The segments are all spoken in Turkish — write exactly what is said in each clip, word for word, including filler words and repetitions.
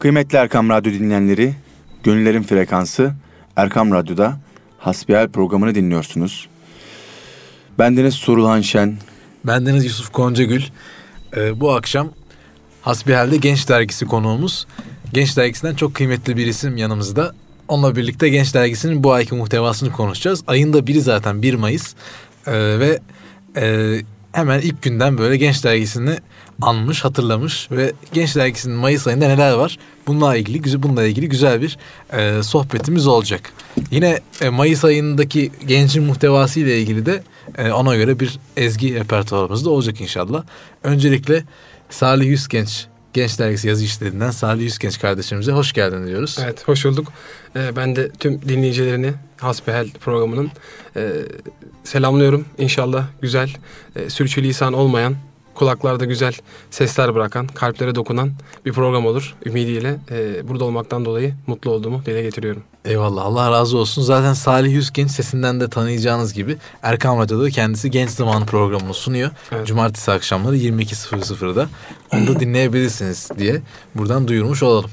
Kıymetli Erkam Radyo dinleyenleri, Gönüllerin Frekansı Erkam Radyo'da Hasbihal programını dinliyorsunuz. Bendeniz Surulhan Şen. Bendeniz Yusuf Goncagül. Ee, bu akşam Hasbihal'de Genç Dergisi konuğumuz. Genç Dergisi'nden çok kıymetli bir isim yanımızda. Onunla birlikte Genç Dergisi'nin bu ayki muhtevasını konuşacağız. Ayın da biri zaten bir Mayıs. Ee, ve e, hemen ilk günden böyle Genç Dergisi'ni anmış, hatırlamış ve Genç Dergisi'nin Mayıs ayında neler var? Bununla ilgili, bununla ilgili güzel bir e, sohbetimiz olacak. Yine e, Mayıs ayındaki Genç'in muhtevası ile ilgili de e, ona göre bir ezgi repertuarımız da olacak inşallah. Öncelikle Salih Yüzgenç, Genç Dergisi yazı işlerinden Salih Yüzgenç kardeşimize hoş geldin diyoruz. Evet, hoş bulduk. Ee, ben de tüm dinleyicilerini Hasbihal programının e, selamlıyorum. İnşallah güzel, e, sürçülisan olmayan, kulaklarda güzel sesler bırakan, kalplere dokunan bir program olur. Ümidiyle e, burada olmaktan dolayı mutlu olduğumu dile getiriyorum. Eyvallah, Allah razı olsun. Zaten Salih Yüzgenç sesinden de tanıyacağınız gibi Erkam Radyo'da kendisi Genç Zamanı programını sunuyor. Evet. Cumartesi akşamları yirmi iki sıfır sıfırda. Onu da dinleyebilirsiniz diye buradan duyurmuş olalım.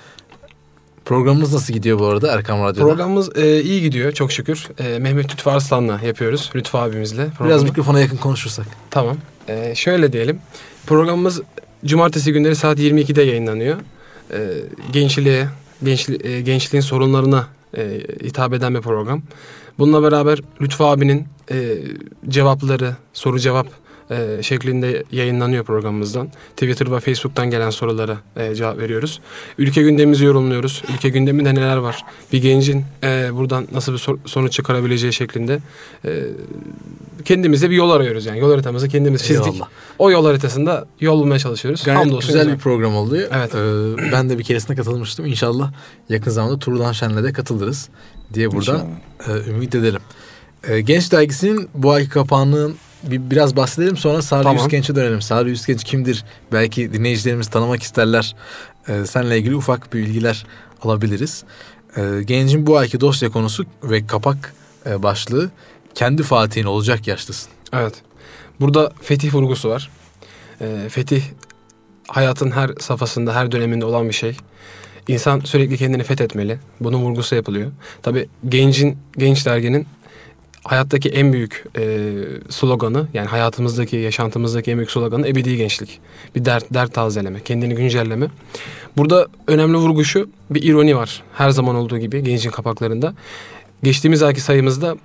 Programımız nasıl gidiyor bu arada Erkam Radyo'da? Programımız e, iyi gidiyor çok şükür. E, Mehmet Lütfü Arslan'la yapıyoruz. Lütfü abimizle. Programı. Biraz mikrofona yakın konuşursak. Tamam. E, şöyle diyelim. Programımız cumartesi günleri saat yirmi ikide yayınlanıyor. E, gençliğe, gençli, e, gençliğin sorunlarına e, hitap eden bir program. Bununla beraber Lütfü abinin e, cevapları, soru cevap E, şeklinde yayınlanıyor programımızdan. Twitter ve Facebook'tan gelen sorulara e, cevap veriyoruz. Ülke gündemimizi yorumluyoruz. Ülke gündeminde neler var? Bir gencin e, buradan nasıl bir sor- sonuç çıkarabileceği şeklinde e, kendimize bir yol arıyoruz yani. Yol haritamızı kendimiz çizdik. Eyvallah. O yol haritasında yol bulmaya çalışıyoruz. Gayet Hamdolsun güzel güzel bir program oldu. Evet. Ee, ben de bir keresine katılmıştım. İnşallah yakın zamanda Turulhan Şen'le de katılırız diye buradan e, ümit edelim. E, Genç Dergisi'nin bu ayki kapağının Bir, biraz bahsedelim, sonra Salih tamam. Yüzgenç'e dönelim. Salih Yüzgenç kimdir? Belki dinleyicilerimiz tanımak isterler. Ee, seninle ilgili ufak bir bilgiler alabiliriz. Ee, Genc'in bu ayki dosya konusu ve kapak e, başlığı kendi Fatih'in olacak yaşlısın. Evet. Burada fetih vurgusu var. Ee, fetih hayatın her safhasında, her döneminde olan bir şey. İnsan sürekli kendini fethetmeli. Bunun vurgusu yapılıyor. Tabii Genç'in, Genç Dergi'nin hayattaki en büyük e, sloganı, yani hayatımızdaki, yaşantımızdaki en büyük sloganı ebedi gençlik. Bir dert, dert tazeleme, kendini güncelleme. Burada önemli vurgu şu, bir ironi var. Her zaman olduğu gibi Genç'in kapaklarında. Geçtiğimiz ayki sayımızda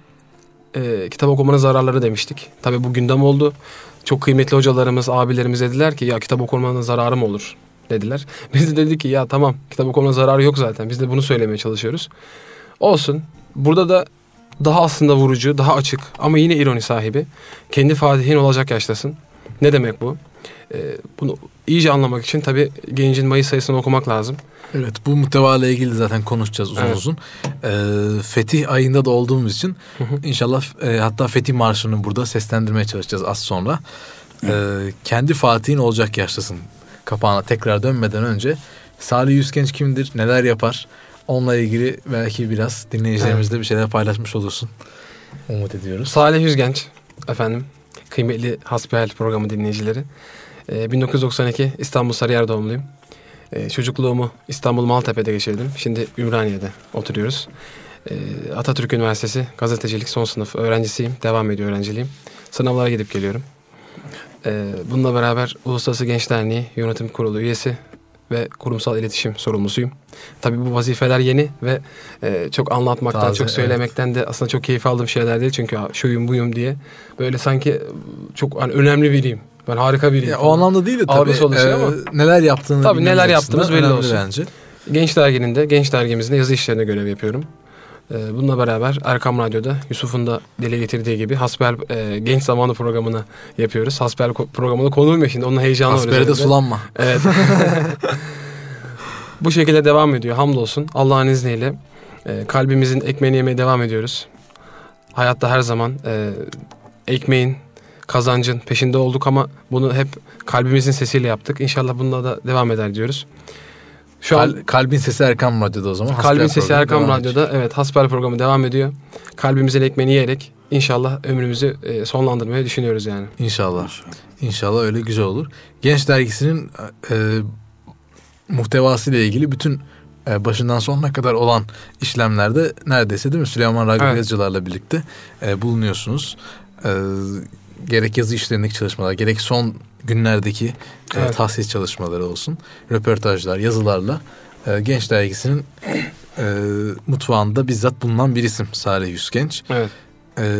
e, kitap okumanın zararları demiştik. Tabii bu gündem oldu. Çok kıymetli hocalarımız, abilerimiz dediler ki ya kitap okumanın zararı mı olur dediler. Biz de dedik ki ya tamam, kitap okumanın zararı yok zaten. Biz de bunu söylemeye çalışıyoruz. Olsun. Burada da daha aslında vurucu, daha açık ama yine ironi sahibi. Kendi Fatih'in olacak yaştasın. Ne demek bu? Ee, bunu iyice anlamak için tabii Genc'in Mayıs sayısını okumak lazım. Evet, bu muhteva ile ilgili zaten konuşacağız uzun evet. uzun. Ee, Fetih ayında da olduğumuz için hı hı. inşallah e, hatta Fetih Marşı'nı burada seslendirmeye çalışacağız az sonra. Ee, kendi Fatih'in olacak yaştasın kapağına tekrar dönmeden önce Salih Yüzgenç kimdir, neler yapar? Onunla ilgili belki biraz dinleyicilerimizle evet. bir şeyler paylaşmış olursun. Umut ediyoruz. Salih Yüzgenç efendim. Kıymetli Hasbihal programı dinleyicileri. Ee, bin dokuz yüz doksan iki İstanbul Sarıyer doğumluyum. Ee, çocukluğumu İstanbul Maltepe'de geçirdim. Şimdi Ümraniye'de oturuyoruz. Ee, Atatürk Üniversitesi gazetecilik son sınıf öğrencisiyim. Devam ediyor öğrenciliğim. Sınavlara gidip geliyorum. Ee, bununla beraber Uluslararası Genç Derneği Yönetim Kurulu üyesi ve kurumsal iletişim sorumlusuyum. Tabii bu vazifeler yeni ve e, çok anlatmaktan, Taze, çok söylemekten evet. de aslında çok keyif aldığım şeyler değil. Çünkü şuyum buyum diye böyle sanki çok hani önemli biriyim. Ben harika biriyim. Ya, o anlamda değil de tabii e, ama neler yaptığını tabii neler yaptığımız belli olsun. Bence. Genç Dergi'nin de, Genç Dergimizin de yazı işlerine görev yapıyorum. Ee, bununla beraber Erkam Radyo'da Yusuf'un da dile getirdiği gibi Hasbihal e, Genç Zamanı programını yapıyoruz. Hasbihal programında konuğum ya şimdi, onun heyecanı var. Hasbihal'de sulanma. Evet. Bu şekilde devam ediyor hamdolsun. Allah'ın izniyle e, kalbimizin ekmeğini yemeye devam ediyoruz. Hayatta her zaman e, ekmeğin, kazancın peşinde olduk ama bunu hep kalbimizin sesiyle yaptık. İnşallah bununla da devam eder diyoruz. Şu Kal, an Kalbin Sesi Erkam Radyo'da o zaman. Kalbin Sesi Erkam Radyo'da ediyor. Evet, Hasbihal programı devam ediyor. Kalbimizin ekmeğini yiyerek inşallah ömrümüzü e, sonlandırmayı düşünüyoruz yani. İnşallah. İnşallah öyle güzel olur. Genç Dergisi'nin e, muhtevası ile ilgili bütün e, başından sonuna kadar olan işlemlerde neredeyse değil mi Süleyman Ragıp Evet. Yazıcılarla birlikte e, bulunuyorsunuz. E, gerek yazı işlerindeki çalışmalar, gerek son günlerdeki e, Evet. tahsis çalışmaları olsun, röportajlar, yazılarla e, Genç Dergisi'nin e, mutfağında bizzat bulunan bir isim Salih Yüzgenç. Evet. E,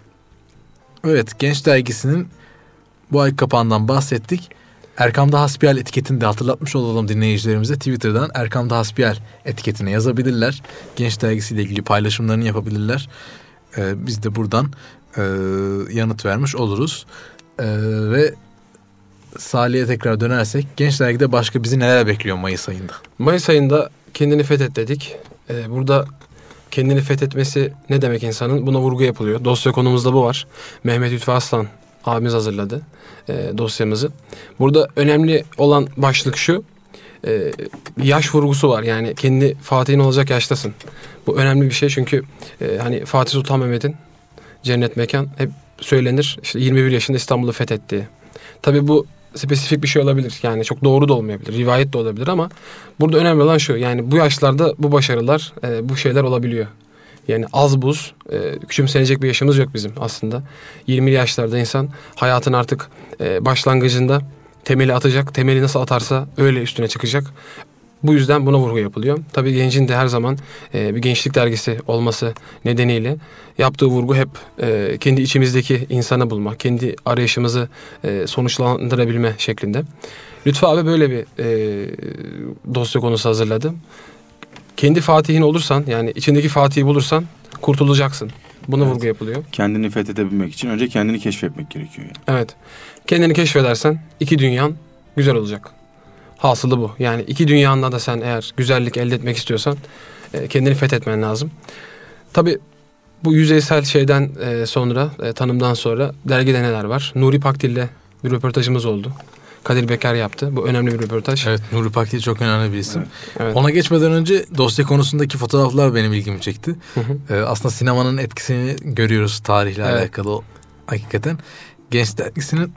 evet, Genç Dergisi'nin bu ay kapağından bahsettik. Erkam'da Hasbihal etiketini de hatırlatmış olalım dinleyicilerimize. Twitter'dan Erkam'da Hasbihal etiketine yazabilirler. Genç Dergisi ile ilgili paylaşımlarını yapabilirler. Ee, biz de buradan e, yanıt vermiş oluruz. Ee, ve Salih'e tekrar dönersek, Genç Dergi'de başka bizi neler bekliyor Mayıs ayında? Mayıs ayında kendini fethet dedik. Ee, burada kendini fethetmesi ne demek insanın? Buna vurgu yapılıyor. Dosya konumuzda bu var. Mehmet Lütfü Aslan abimiz hazırladı e, dosyamızı. Burada önemli olan başlık şu. E, yaş vurgusu var. Yani kendi Fatih'in olacak yaştasın. Bu önemli bir şey çünkü e, hani Fatih Sultan Mehmet'in cennet mekan hep söylenir. İşte yirmi bir yaşında İstanbul'u fethetti. Tabii bu spesifik bir şey olabilir. Yani çok doğru da olmayabilir. Rivayet de olabilir ama burada önemli olan şu. Yani bu yaşlarda bu başarılar, e, bu şeyler olabiliyor. Yani az buz, e, küçümsenecek bir yaşımız yok bizim aslında. yirmili yaşlarda insan hayatın artık e, başlangıcında temeli atacak. Temeli nasıl atarsa öyle üstüne çıkacak. Bu yüzden buna vurgu yapılıyor. Tabii Genc'in de her zaman e, bir gençlik dergisi olması nedeniyle yaptığı vurgu hep e, kendi içimizdeki insanı bulma, kendi arayışımızı e, sonuçlandırabilme şeklinde. Lütfü abi böyle bir e, dosya konusu hazırladı. Kendi Fatih'in olursan, yani içindeki Fatih'i bulursan kurtulacaksın. Buna Evet. vurgu yapılıyor. Kendini fethedebilmek için önce kendini keşfetmek gerekiyor yani. Evet. Kendini keşfedersen iki dünyan güzel olacak. Hasılı bu. Yani iki dünyanda da sen eğer güzellik elde etmek istiyorsan e, kendini fethetmen lazım. Tabii bu yüzeysel şeyden e, sonra, e, tanımdan sonra dergide neler var? Nuri Pakdil'le bir röportajımız oldu. Kadir Bekar yaptı. Bu önemli bir röportaj. Evet, Nuri Pakdil çok önemli bir isim. Evet. Evet. Ona geçmeden önce dosya konusundaki fotoğraflar benim ilgimi çekti. Hı hı. Ee, aslında sinemanın etkisini görüyoruz tarihle Evet. alakalı o, hakikaten. Genç Dergisi'nin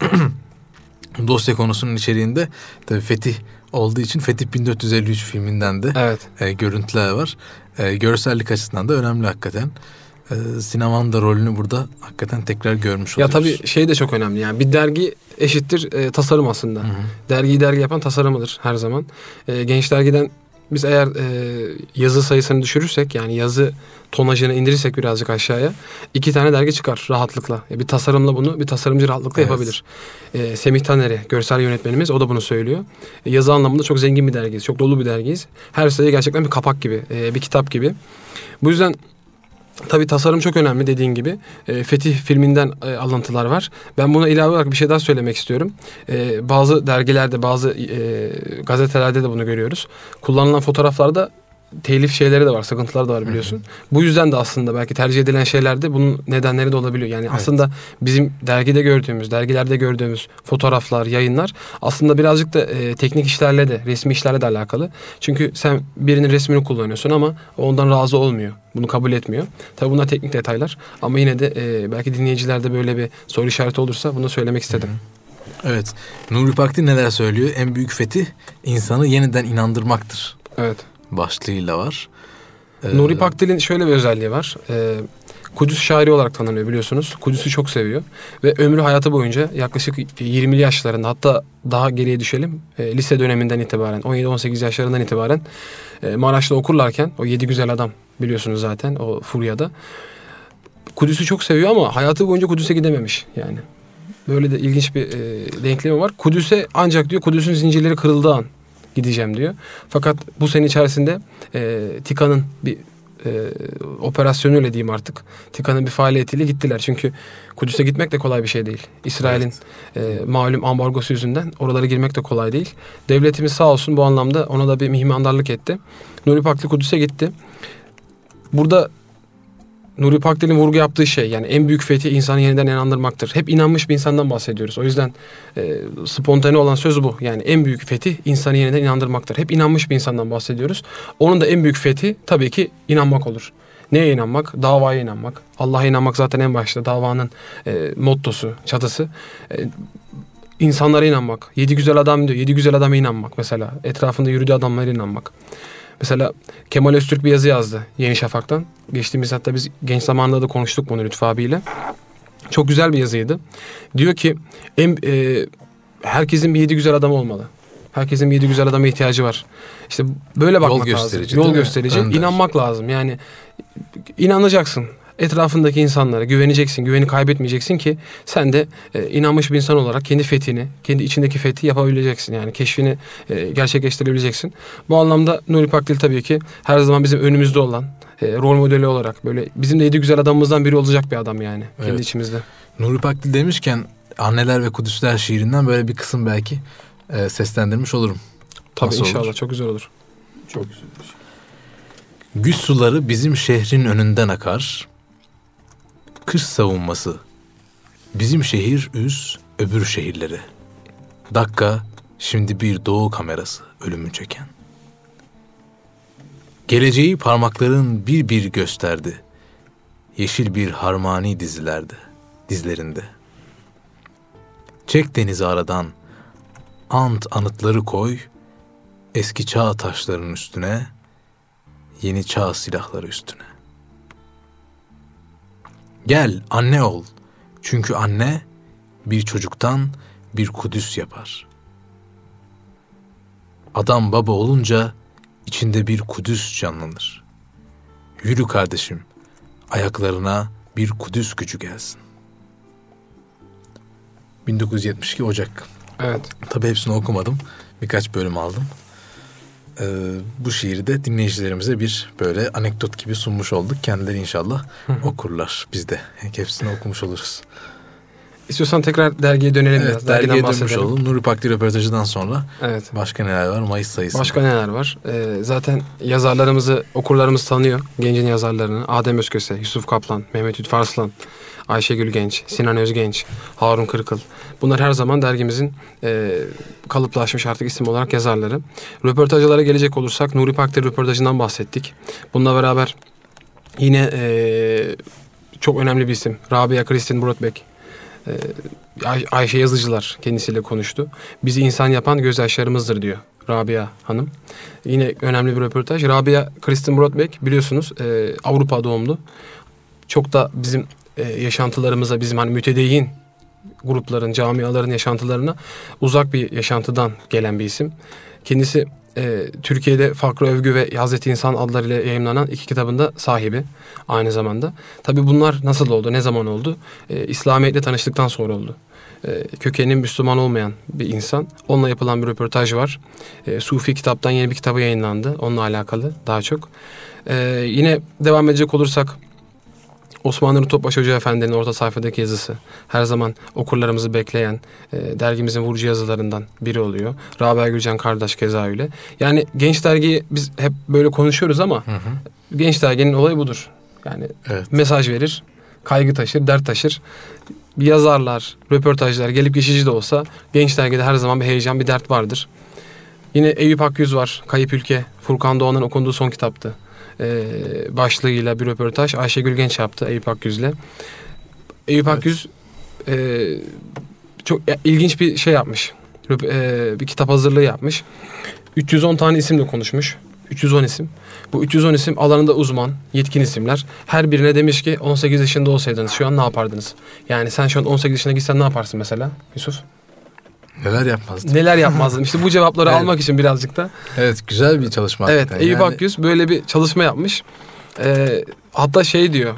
dosya konusunun içeriğinde tabii Fetih olduğu için Fetih bin dört yüz elli üç filminden de Evet. e, görüntüler var. E, görsellik açısından da önemli hakikaten. E, sinemanın da rolünü burada hakikaten tekrar görmüş Ya oluyoruz. tabii şey de çok önemli. Yani bir dergi eşittir e, tasarım aslında. Hı hı. Dergiyi dergi yapan tasarımıdır her zaman. E, Genç Dergi'den biz eğer e, yazı sayısını düşürürsek, yani yazı tonajını indirirsek birazcık aşağıya, iki tane dergi çıkar rahatlıkla. E, bir tasarımla bunu bir tasarımcı rahatlıkla Evet. yapabilir. E, Semih Taner'i, görsel yönetmenimiz, o da bunu söylüyor. E, yazı anlamında çok zengin bir dergiyiz. Çok dolu bir dergiyiz. Her sayı gerçekten bir kapak gibi, e, bir kitap gibi. Bu yüzden tabii tasarım çok önemli dediğin gibi. E, Fetih filminden e, alıntılar var. Ben buna ilave olarak bir şey daha söylemek istiyorum. E, bazı dergilerde, bazı e, gazetelerde de bunu görüyoruz. Kullanılan fotoğraflarda telif şeyleri de var, sıkıntıları da var biliyorsun. Bu yüzden de aslında belki tercih edilen şeylerde bunun nedenleri de olabiliyor. Yani Evet. aslında bizim dergide gördüğümüz, dergilerde gördüğümüz fotoğraflar, yayınlar aslında birazcık da e, teknik işlerle de, resmi işlerle de alakalı. Çünkü sen birinin resmini kullanıyorsun ama o ondan razı olmuyor. Bunu kabul etmiyor. Tabii bunlar teknik detaylar ama yine de e, belki dinleyicilerde böyle bir soru işareti olursa bunu söylemek istedim. Evet. Nuri Pakdil neler söylüyor? En büyük fetih insanı yeniden inandırmaktır Evet. başlığıyla var. Ee, Nuri Pakdil'in şöyle bir özelliği var. Ee, Kudüs şairi olarak tanınıyor biliyorsunuz. Kudüs'ü çok seviyor. Ve ömrü hayatı boyunca yaklaşık yirmili yaşlarında, hatta daha geriye düşelim, e, lise döneminden itibaren, on yedi on sekiz yaşlarından itibaren e, Maraş'ta okurlarken, o yedi güzel adam biliyorsunuz zaten o furyada, Kudüs'ü çok seviyor ama hayatı boyunca Kudüs'e gidememiş yani. Böyle de ilginç bir e, denklemi var. Kudüs'e ancak diyor Kudüs'ün zincirleri kırıldığı an gideceğim diyor. Fakat bu sene içerisinde e, TİKA'nın bir e, operasyonuyla diyeyim artık. TİKA'nın bir faaliyetiyle gittiler. Çünkü Kudüs'e gitmek de kolay bir şey değil. İsrail'in e, malum ambargosu yüzünden oralara girmek de kolay değil. Devletimiz sağ olsun bu anlamda ona da bir mihmandarlık etti. Nuri Pakdil Kudüs'e gitti. Burada Nuri Pakdil'in vurgu yaptığı şey, yani en büyük fethi insanı yeniden inandırmaktır. Hep inanmış bir insandan bahsediyoruz. O yüzden e, spontane olan söz bu. Yani en büyük fethi insanı yeniden inandırmaktır. Hep inanmış bir insandan bahsediyoruz. Onun da en büyük fethi tabii ki inanmak olur. Neye inanmak? Davaya inanmak. Allah'a inanmak zaten en başta davanın e, mottosu, çatısı. E, insanlara inanmak. Yedi güzel adam diyor. Yedi güzel adama inanmak mesela. Etrafında yürüdüğü adamlara inanmak. Mesela Kemal Öztürk bir yazı yazdı Yeni Şafak'tan. Geçtiğimiz hatta biz genç zamanında da konuştuk bunu Lütfü abiyle. Çok güzel bir yazıydı. Diyor ki en, e, herkesin bir yedi güzel adam olmalı. Herkesin bir yedi güzel adama ihtiyacı var. İşte böyle bakmak Yol lazım. gösterici, Yol değil mi? gösterici. Önder. İnanmak lazım. Yani inanacaksın. Etrafındaki insanlara güveneceksin. Güveni kaybetmeyeceksin ki sen de e, inanmış bir insan olarak kendi fethini, kendi içindeki fethi yapabileceksin. Yani keşfini e, gerçekleştirebileceksin. Bu anlamda Nuri Pakdil tabii ki her zaman bizim önümüzde olan, e, rol modeli olarak böyle bizim de yedi güzel adamımızdan biri olacak bir adam yani. Evet. Kendi içimizde. Nuri Pakdil demişken Anneler ve Kudüsler şiirinden böyle bir kısım belki e, seslendirmiş olurum. Tabii Nasıl inşallah olur? çok güzel olur. Çok güzel. Güç suları bizim şehrin önünden akar. Kış savunması. Bizim şehir üz öbür şehirlere. Dakika şimdi bir doğu kamerası ölümü çeken. Geleceği parmakların bir bir gösterdi. Yeşil bir harmani dizilerde, dizlerinde. Çek denizi aradan, ant anıtları koy, eski çağ taşlarının üstüne, yeni çağ silahları üstüne. Gel anne ol, çünkü anne bir çocuktan bir Kudüs yapar. Adam baba olunca içinde bir Kudüs canlanır. Yürü kardeşim, ayaklarına bir Kudüs gücü gelsin. bin dokuz yüz yetmiş iki Ocak. Evet. Tabii hepsini okumadım. Birkaç bölüm aldım. Ee, bu şiiri de dinleyicilerimize bir böyle anekdot gibi sunmuş olduk. Kendileri inşallah okurlar. Biz de hepsini okumuş oluruz. İstiyorsan tekrar dergiye dönelim Evet, biraz. Dergiden dergiye dönmüş bahsedelim. olalım. Nuri Pakdil röportajından sonra Evet. başka neler var? Mayıs sayısı. Başka neler var? Ee, zaten yazarlarımızı, okurlarımız tanıyor. Gencin yazarlarını. Adem Özköse, Yusuf Kaplan, Mehmet Lütfü Arslan, Ayşegül Genç, Sinan Özgenç, Harun Kırkıl. Bunlar her zaman dergimizin e, kalıplaşmış artık isim olarak yazarları. Röportajlara gelecek olursak Nuri Pakdil röportajından bahsettik. Bununla beraber yine e, çok önemli bir isim. Rabia Kristin Brotbeck. E, Ay- Ayşe Yazıcılar kendisiyle konuştu. Bizi insan yapan gözyaşlarımızdır diyor Rabia Hanım. Yine önemli bir röportaj. Rabia Kristin Brotbeck biliyorsunuz e, Avrupa doğumlu. Çok da bizim e, yaşantılarımıza, bizim hani mütedeyyin grupların, camiaların yaşantılarına uzak bir yaşantıdan gelen bir isim. Kendisi e, Türkiye'de Fakr Övgü ve Hazreti İnsan adlarıyla yayımlanan iki kitabında sahibi aynı zamanda. Tabii bunlar nasıl oldu, ne zaman oldu? E, İslamiyet'le tanıştıktan sonra oldu. E, kökeninin Müslüman olmayan bir insan. Onunla yapılan bir röportaj var. E, Sufi kitaptan yeni bir kitabı yayınlandı. Onunla alakalı daha çok. E, yine devam edecek olursak Osman Nuri Topbaş Hoca Efendi'nin orta sayfadaki yazısı her zaman okurlarımızı bekleyen e, dergimizin vurucu yazılarından biri oluyor. Rabia Gülcan kardeş keza öyle. Yani Genç Dergi'yi biz hep böyle konuşuyoruz ama Hı hı. Genç Dergi'nin olayı budur. Yani Evet. mesaj verir, kaygı taşır, dert taşır. Yazarlar, röportajlar gelip geçici de olsa Genç Dergi'de her zaman bir heyecan, bir dert vardır. Yine Eyüp Akyüz var. Kayıp Ülke. Furkan Doğan'ın okunduğu son kitaptı. Ee, başlığıyla bir röportaj Ayşegül Genç yaptı Eyüp Akyüz'le. Eyüp Evet. Akyüz e, çok ilginç bir şey yapmış. Röp- e, bir kitap hazırlığı yapmış. üç yüz on tane isimle konuşmuş. üç yüz on isim. Bu üç yüz on isim alanında uzman, yetkin isimler. Her birine demiş ki on sekiz yaşında olsaydınız şu an ne yapardınız? Yani sen şu an on sekiz yaşına gitsen ne yaparsın mesela Yusuf? Neler yapmazdı? Neler yapmazdın? İşte bu cevapları Evet. almak için birazcık da. Evet, güzel bir çalışma. Evet, hakikaten. Eyüp Yani- Akyüz böyle bir çalışma yapmış. Ee, hatta şey diyor.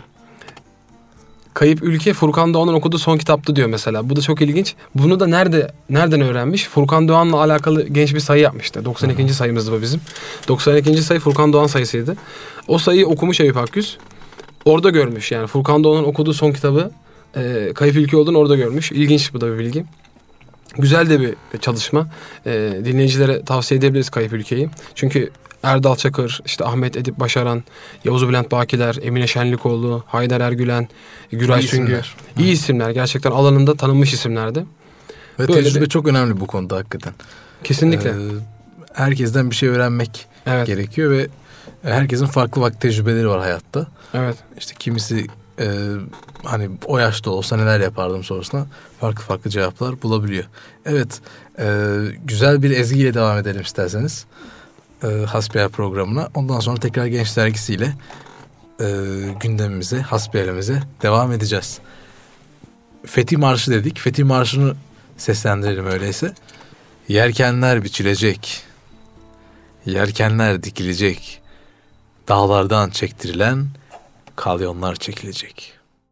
Kayıp Ülke Furkan Doğan'ın okuduğu son kitaptı diyor mesela. Bu da çok ilginç. Bunu da nerede nereden öğrenmiş? Furkan Doğan'la alakalı genç bir sayı yapmıştı. doksan ikinci sayımızdı bu bizim. doksan ikinci sayı Furkan Doğan sayısıydı. O sayıyı okumuş Eyüp Akyüz. Orada görmüş yani Furkan Doğan'ın okuduğu son kitabı e, Kayıp Ülke olduğunu orada görmüş. İlginç bu da bir bilgi. Güzel de bir çalışma. E, dinleyicilere tavsiye edebiliriz Kayıp Ülke'yi. Çünkü Erdal Çakır, işte Ahmet Edip Başaran, Yavuz Bülent Bakiler, Emine Şenlikoğlu, Haydar Ergülen, Güray İyi Süngü. isimler. İyi isimler. Gerçekten alanında tanınmış isimlerdi. Ve Böyle tecrübe de- çok önemli bu konuda hakikaten. Kesinlikle. Ee, herkesten bir şey öğrenmek evet. gerekiyor ve herkesin farklı farklı tecrübeleri var hayatta. Evet. İşte kimisi e, hani o yaşta olsa neler yapardım sorusuna farklı farklı cevaplar bulabiliyor. Evet, e, güzel bir ezgiyle devam edelim isterseniz e, Hasbihal programına. Ondan sonra tekrar Genç Dergisi'yle e, gündemimize, hasbihalimize devam edeceğiz. Fethi Marşı dedik. Fethi Marşı'nı seslendirelim öyleyse. Yelkenler biçilecek, yelkenler dikilecek, dağlardan çektirilen kalyonlar çekilecek.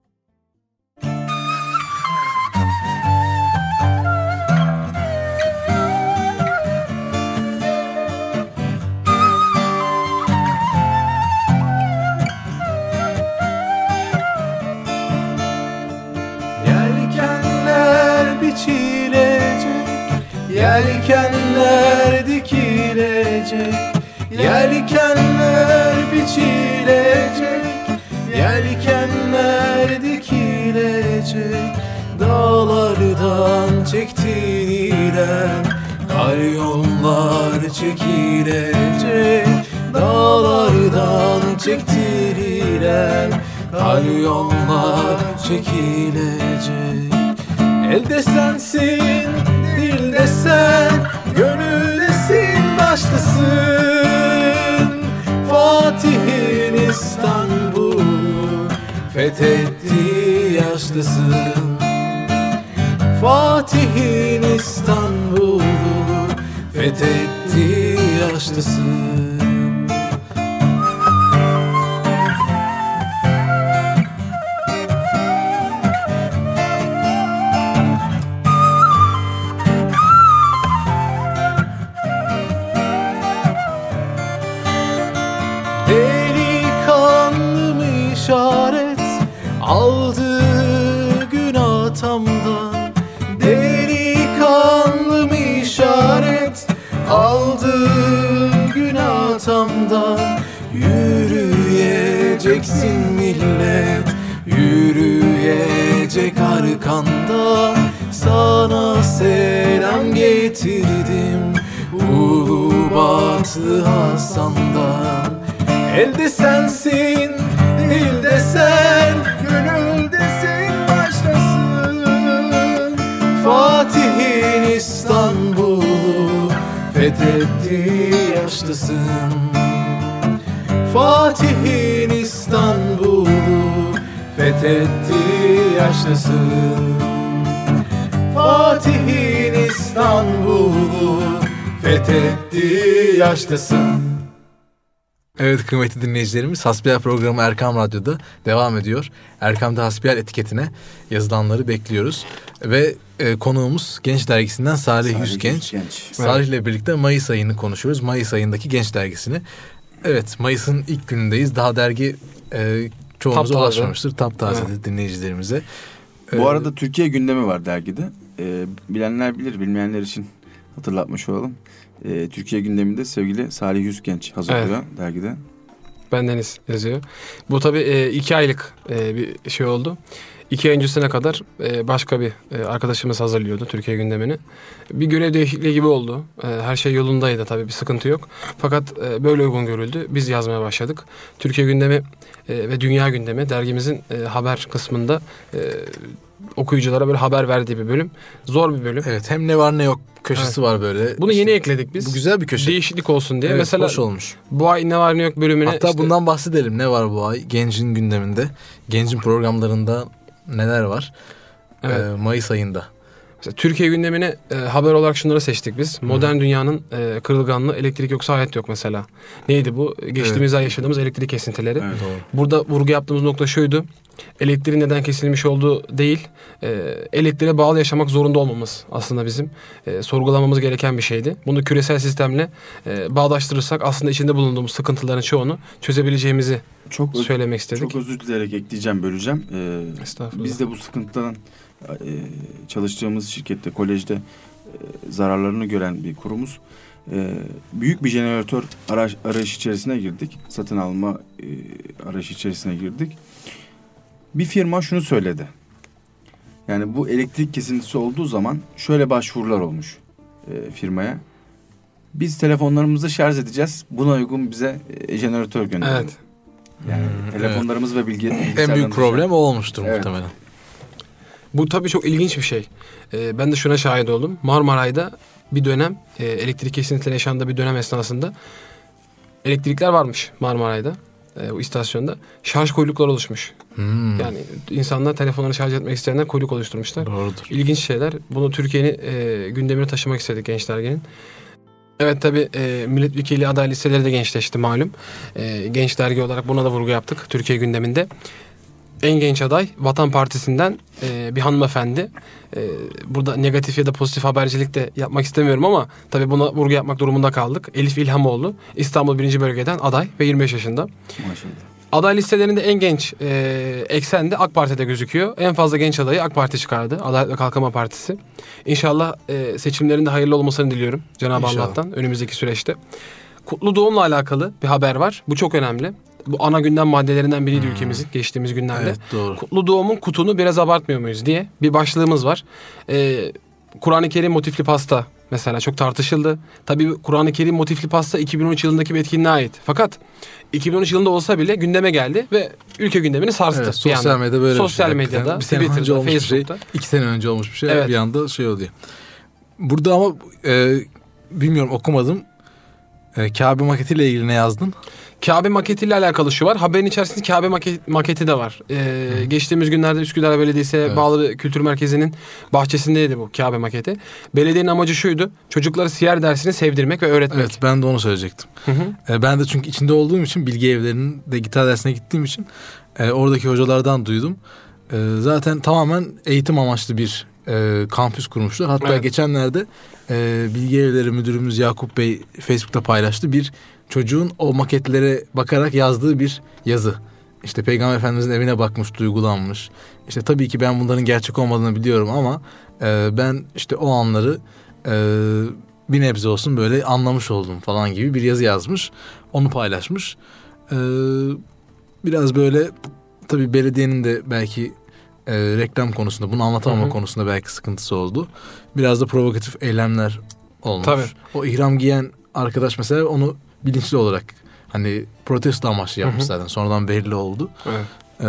Yelkenler biçilecek, yelkenler dikilecek, yelkenler biçilecek, yelkenler dikilecek, dağlardan çektirilen kalyonlar çekilecek, dağlardan çektirilen kalyonlar çekilecek. Elde sensin, dilde sen, gönülde sen baştasın. Fatih'in İstanbul'u fethetti yaşlısın. Fatih'in İstanbul'u fethetti yaşlısın. Delikanlı mı işaret aldı gün atamdan, delikanlı mı işaret aldı gün atamdan. Yürüyeceksin millet, yürüyecek arkanda. Sana selam getirdim Ulubatlı Hasan'dan. Elde sensin, dilde sen, gönülde sen başlasın. Fatih'in İstanbul'u fethetti yaşlısın. Fatih'in İstanbul'u fethetti yaşlısın. Fatih'in İstanbul'u fethetti yaşlısın. Evet kıymetli dinleyicilerimiz, Hasbihal programı Erkam Radyo'da devam ediyor. Erkam'da Hasbihal etiketine yazılanları bekliyoruz. Ve e, konuğumuz Genç Dergisi'nden Salih, Salih Yüzgenç. Genç. Salih ile birlikte Mayıs ayını konuşuyoruz. Mayıs ayındaki Genç Dergisi'ni. Evet, Mayıs'ın ilk günündeyiz. Daha dergi e, çoğumuza ulaşmamıştır. Taptaze evet. dinleyicilerimize. Bu ee, arada Türkiye gündemi var dergide. Ee, bilenler bilir, bilmeyenler için hatırlatmış olalım. Ee, Türkiye gündeminde sevgili Salih Yüzgenç hazırlıyor evet. dergide. Bendeniz yazıyor. Bu tabii e, iki aylık e, bir şey oldu. İki ay öncesine kadar e, başka bir e, arkadaşımız hazırlıyordu Türkiye gündemini. Bir görev değişikliği gibi oldu. E, her şey yolundaydı tabii, bir sıkıntı yok. Fakat e, böyle uygun görüldü. Biz yazmaya başladık. Türkiye gündemi e, ve dünya gündemi dergimizin e, haber kısmında e, okuyuculara böyle haber verdiği bir bölüm. Zor bir bölüm. Evet, hem ne var ne yok köşesi evet. var böyle. Bunu yeni ekledik biz. Bu güzel bir köşe. Değişiklik olsun diye. Evet, mesela hoş olmuş. Bu ay ne var ne yok bölümüne. Hatta işte... bundan bahsedelim. Ne var bu ay? Gencin gündeminde. Gencin programlarında neler var? Evet. Ee, Mayıs ayında. Mesela Türkiye gündemine e, haber olarak şunları seçtik biz. Hmm. Modern dünyanın e, kırılganlığı, elektrik yoksa hayat yok mesela. Neydi bu? Geçtiğimiz evet. ay yaşadığımız elektrik kesintileri. Evet, doğru. Burada vurgu yaptığımız nokta şuydu. Elektriğin neden kesilmiş olduğu değil, e, elektriğe bağlı yaşamak zorunda olmamız aslında bizim e, sorgulamamız gereken bir şeydi. Bunu küresel sistemle e, bağdaştırırsak aslında içinde bulunduğumuz sıkıntıların çoğunu çözebileceğimizi çok söylemek istedik. Çok özür dileyerek ekleyeceğim, böleceğim. Ee, biz de bu sıkıntıdan e, çalıştığımız şirkette, kolejde e, zararlarını gören bir kurumuz. E, büyük bir jeneratör arayış, arayış içerisine girdik. Satın alma e, arayış içerisine girdik. Bir firma şunu söyledi. Yani bu elektrik kesintisi olduğu zaman şöyle başvurular olmuş e, firmaya. Biz telefonlarımızı şarj edeceğiz. Buna uygun bize e, jeneratör gönderin. Evet. Yani Hmm, telefonlarımız evet. ve bilgi En büyük problem o olmuştur evet. muhtemelen. Bu tabii çok ilginç bir şey. Ee, ben de şuna şahit oldum. Marmaray'da bir dönem e, elektrik kesintileri yaşandığı bir dönem esnasında elektrikler varmış Marmaray'da. E, o istasyonda. Şarj kuyrukları oluşmuş. Hmm. Yani insanlar telefonlarını şarj etmek isteyenler kuyruk oluşturmuşlar. Doğrudur. İlginç şeyler. Bunu Türkiye'nin e, gündemine taşımak istedik Genç Dergi'nin. Evet tabii e, milletvekili aday listeleri de gençleşti malum. E, Genç Dergi olarak buna da vurgu yaptık Türkiye gündeminde. En genç aday Vatan Partisi'nden e, bir hanımefendi. E, burada negatif ya da pozitif habercilik de yapmak istemiyorum ama tabii buna vurgu yapmak durumunda kaldık. Elif İlhamoğlu İstanbul birinci Bölge'den aday ve yirmi beş yaşında. Maşallah. Aday listelerinde en genç e, eksen de AK Parti'de gözüküyor. En fazla genç adayı AK Parti çıkardı. Adalet ve Kalkınma Partisi. İnşallah e, seçimlerin de hayırlı olmasını diliyorum Cenab-ı İnşallah. Allah'tan önümüzdeki süreçte. Kutlu doğumla alakalı bir haber var. Bu çok önemli. Bu ana gündem maddelerinden biriydi hmm. ülkemizin geçtiğimiz günlerde. Evet, doğru. Kutlu doğumun kutunu biraz abartmıyor muyuz diye bir başlığımız var. Ee, Kur'an-ı Kerim motifli pasta mesela çok tartışıldı. Tabii Kur'an-ı Kerim motifli pasta iki bin on üç yılındaki bir etkinliğe ait. Fakat iki bin on üç yılında olsa bile gündeme geldi ve ülke gündemini sarstı. Evet, sosyal medyada böyle sosyal bir şey. medyada, bir sene önce olmuş Facebook'ta. bir şey, iki sene önce olmuş bir şey Evet. bir anda şey oluyor. Burada ama e, bilmiyorum okumadım. E, Kabe maketiyle ilgili ne yazdın? Kabe maketiyle alakalı şu var. Haberin içerisinde Kabe maket, maketi de var. Ee, geçtiğimiz günlerde Üsküdar Belediyesi evet. bağlı kültür merkezinin bahçesindeydi bu Kabe maketi. Belediyenin amacı şuydu. Çocuklara siyer dersini sevdirmek ve öğretmek. Evet, ben de onu söyleyecektim. Hı hı. E, ben de çünkü içinde olduğum için bilgi evlerinin de gitar dersine gittiğim için e, oradaki hocalardan duydum. E, zaten tamamen eğitim amaçlı bir e, kampüs kurmuşlar. Hatta evet. geçenlerde e, bilgi evleri müdürümüz Yakup Bey Facebook'ta paylaştı. Bir çocuğun o maketlere bakarak yazdığı bir yazı. İşte Peygamber Efendimizin evine bakmış, duygulanmış. İşte tabii ki ben bunların gerçek olmadığını biliyorum ama e, ben işte o anları e, bir nebze olsun böyle anlamış oldum falan gibi bir yazı yazmış. Onu paylaşmış. E, biraz böyle tabii belediyenin de belki e, reklam konusunda, bunu anlatamama hı hı. konusunda belki sıkıntısı oldu. Biraz da provokatif eylemler olmuş. Tabii. O ihram giyen arkadaş mesela onu bilinçli olarak hani protesto amaçlı yapmış hı hı. zaten. Sonradan belli oldu. Evet. Ee,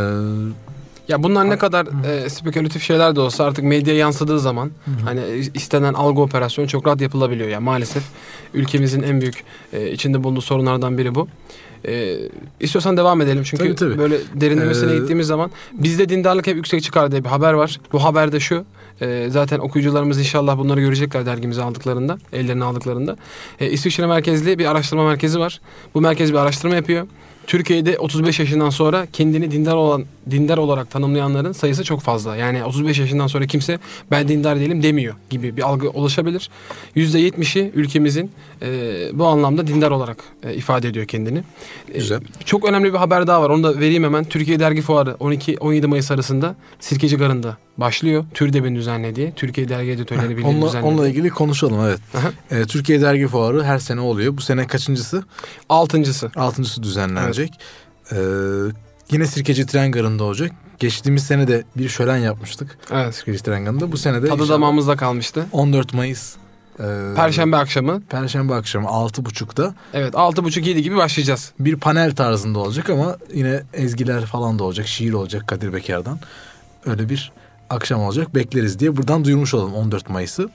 ya bunlar ne kadar e, spekülatif şeyler de olsa artık medyaya yansıdığı zaman hı hı. hani istenen algı operasyonu çok rahat yapılabiliyor. Yani maalesef ülkemizin en büyük e, içinde bulunduğu sorunlardan biri bu. Ee, istiyorsan devam edelim çünkü tabii, tabii. böyle derinlemesine ee, gittiğimiz zaman bizde dindarlık hep yüksek çıkar diye bir haber var. Bu haber de şu. E, zaten okuyucularımız inşallah bunları görecekler dergimizi aldıklarında, ellerine aldıklarında. E, İsviçre merkezli bir araştırma merkezi var. Bu merkez bir araştırma yapıyor. Türkiye'de otuz beş yaşından sonra kendini dindar olan dindar olarak tanımlayanların sayısı çok fazla. Yani otuz beş yaşından sonra kimse ben dindar değilim demiyor gibi bir algı oluşabilir. yüzde yetmişi ülkemizin e, bu anlamda dindar olarak e, ifade ediyor kendini. Güzel. E, çok önemli bir haber daha var. Onu da vereyim hemen. Türkiye Dergi Fuarı on iki on yedi Mayıs arasında Sirkeci Garı'nda başlıyor. TÜRDEB'in düzenlediği, Türkiye Dergi Editörleri Birliği'nin onunla, düzenlediği. Onunla ilgili konuşalım evet. E, Türkiye Dergi Fuarı her sene oluyor. Bu sene kaçıncısı? Altıncısı. Altıncısı düzenlenecek. Evet. E, yine Sirkeci Tren Garı'nda olacak. Geçtiğimiz sene de bir şölen yapmıştık. Evet. Sirkeci Tren Garı'nda. Bu sene de tadı damağımızda kalmıştı. on dört Mayıs. E, Perşembe akşamı. Perşembe akşamı altı buçukta. Evet altı buçuk yedi gibi başlayacağız. Bir panel tarzında olacak ama yine ezgiler falan da olacak. Şiir olacak Kadir Beker'den. Öyle bir akşam olacak. Bekleriz diye buradan duyurmuş olalım on dört Mayıs'ı.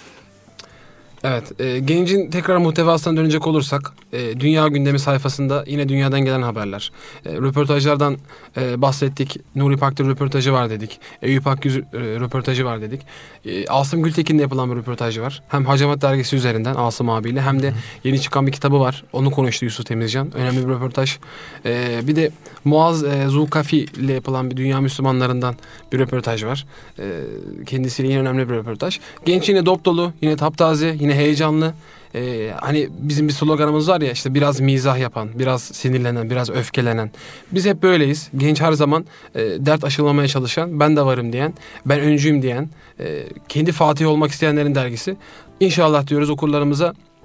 Evet, e, Genc'in tekrar muhtevasına dönecek olursak, e, Dünya Gündemi sayfasında yine dünyadan gelen haberler. E, röportajlardan e, bahsettik. Nuri Pakdil röportajı var dedik. Eyüp Akgüz e, röportajı var dedik. E, Asım Gültekin'le yapılan bir röportajı var. Hem Hacamat Dergisi üzerinden Asım abiyle hem de yeni çıkan bir kitabı var. Onu konuştu Yusuf Temizcan. Önemli bir röportaj. E, bir de Muaz e, Zulkafi ile yapılan bir dünya Müslümanlarından bir röportaj var. E, kendisiyle yine önemli bir röportaj. Genç yine dop dolu, yine taptaze, yine heyecanlı. Ee, hani bizim bir sloganımız var ya işte biraz mizah yapan, biraz sinirlenen, biraz öfkelenen. Biz hep böyleyiz. Genç her zaman e, dert aşılamaya çalışan, ben de varım diyen, ben öncüyüm diyen, e, kendi Fatih olmak isteyenlerin dergisi. İnşallah diyoruz okurlarımıza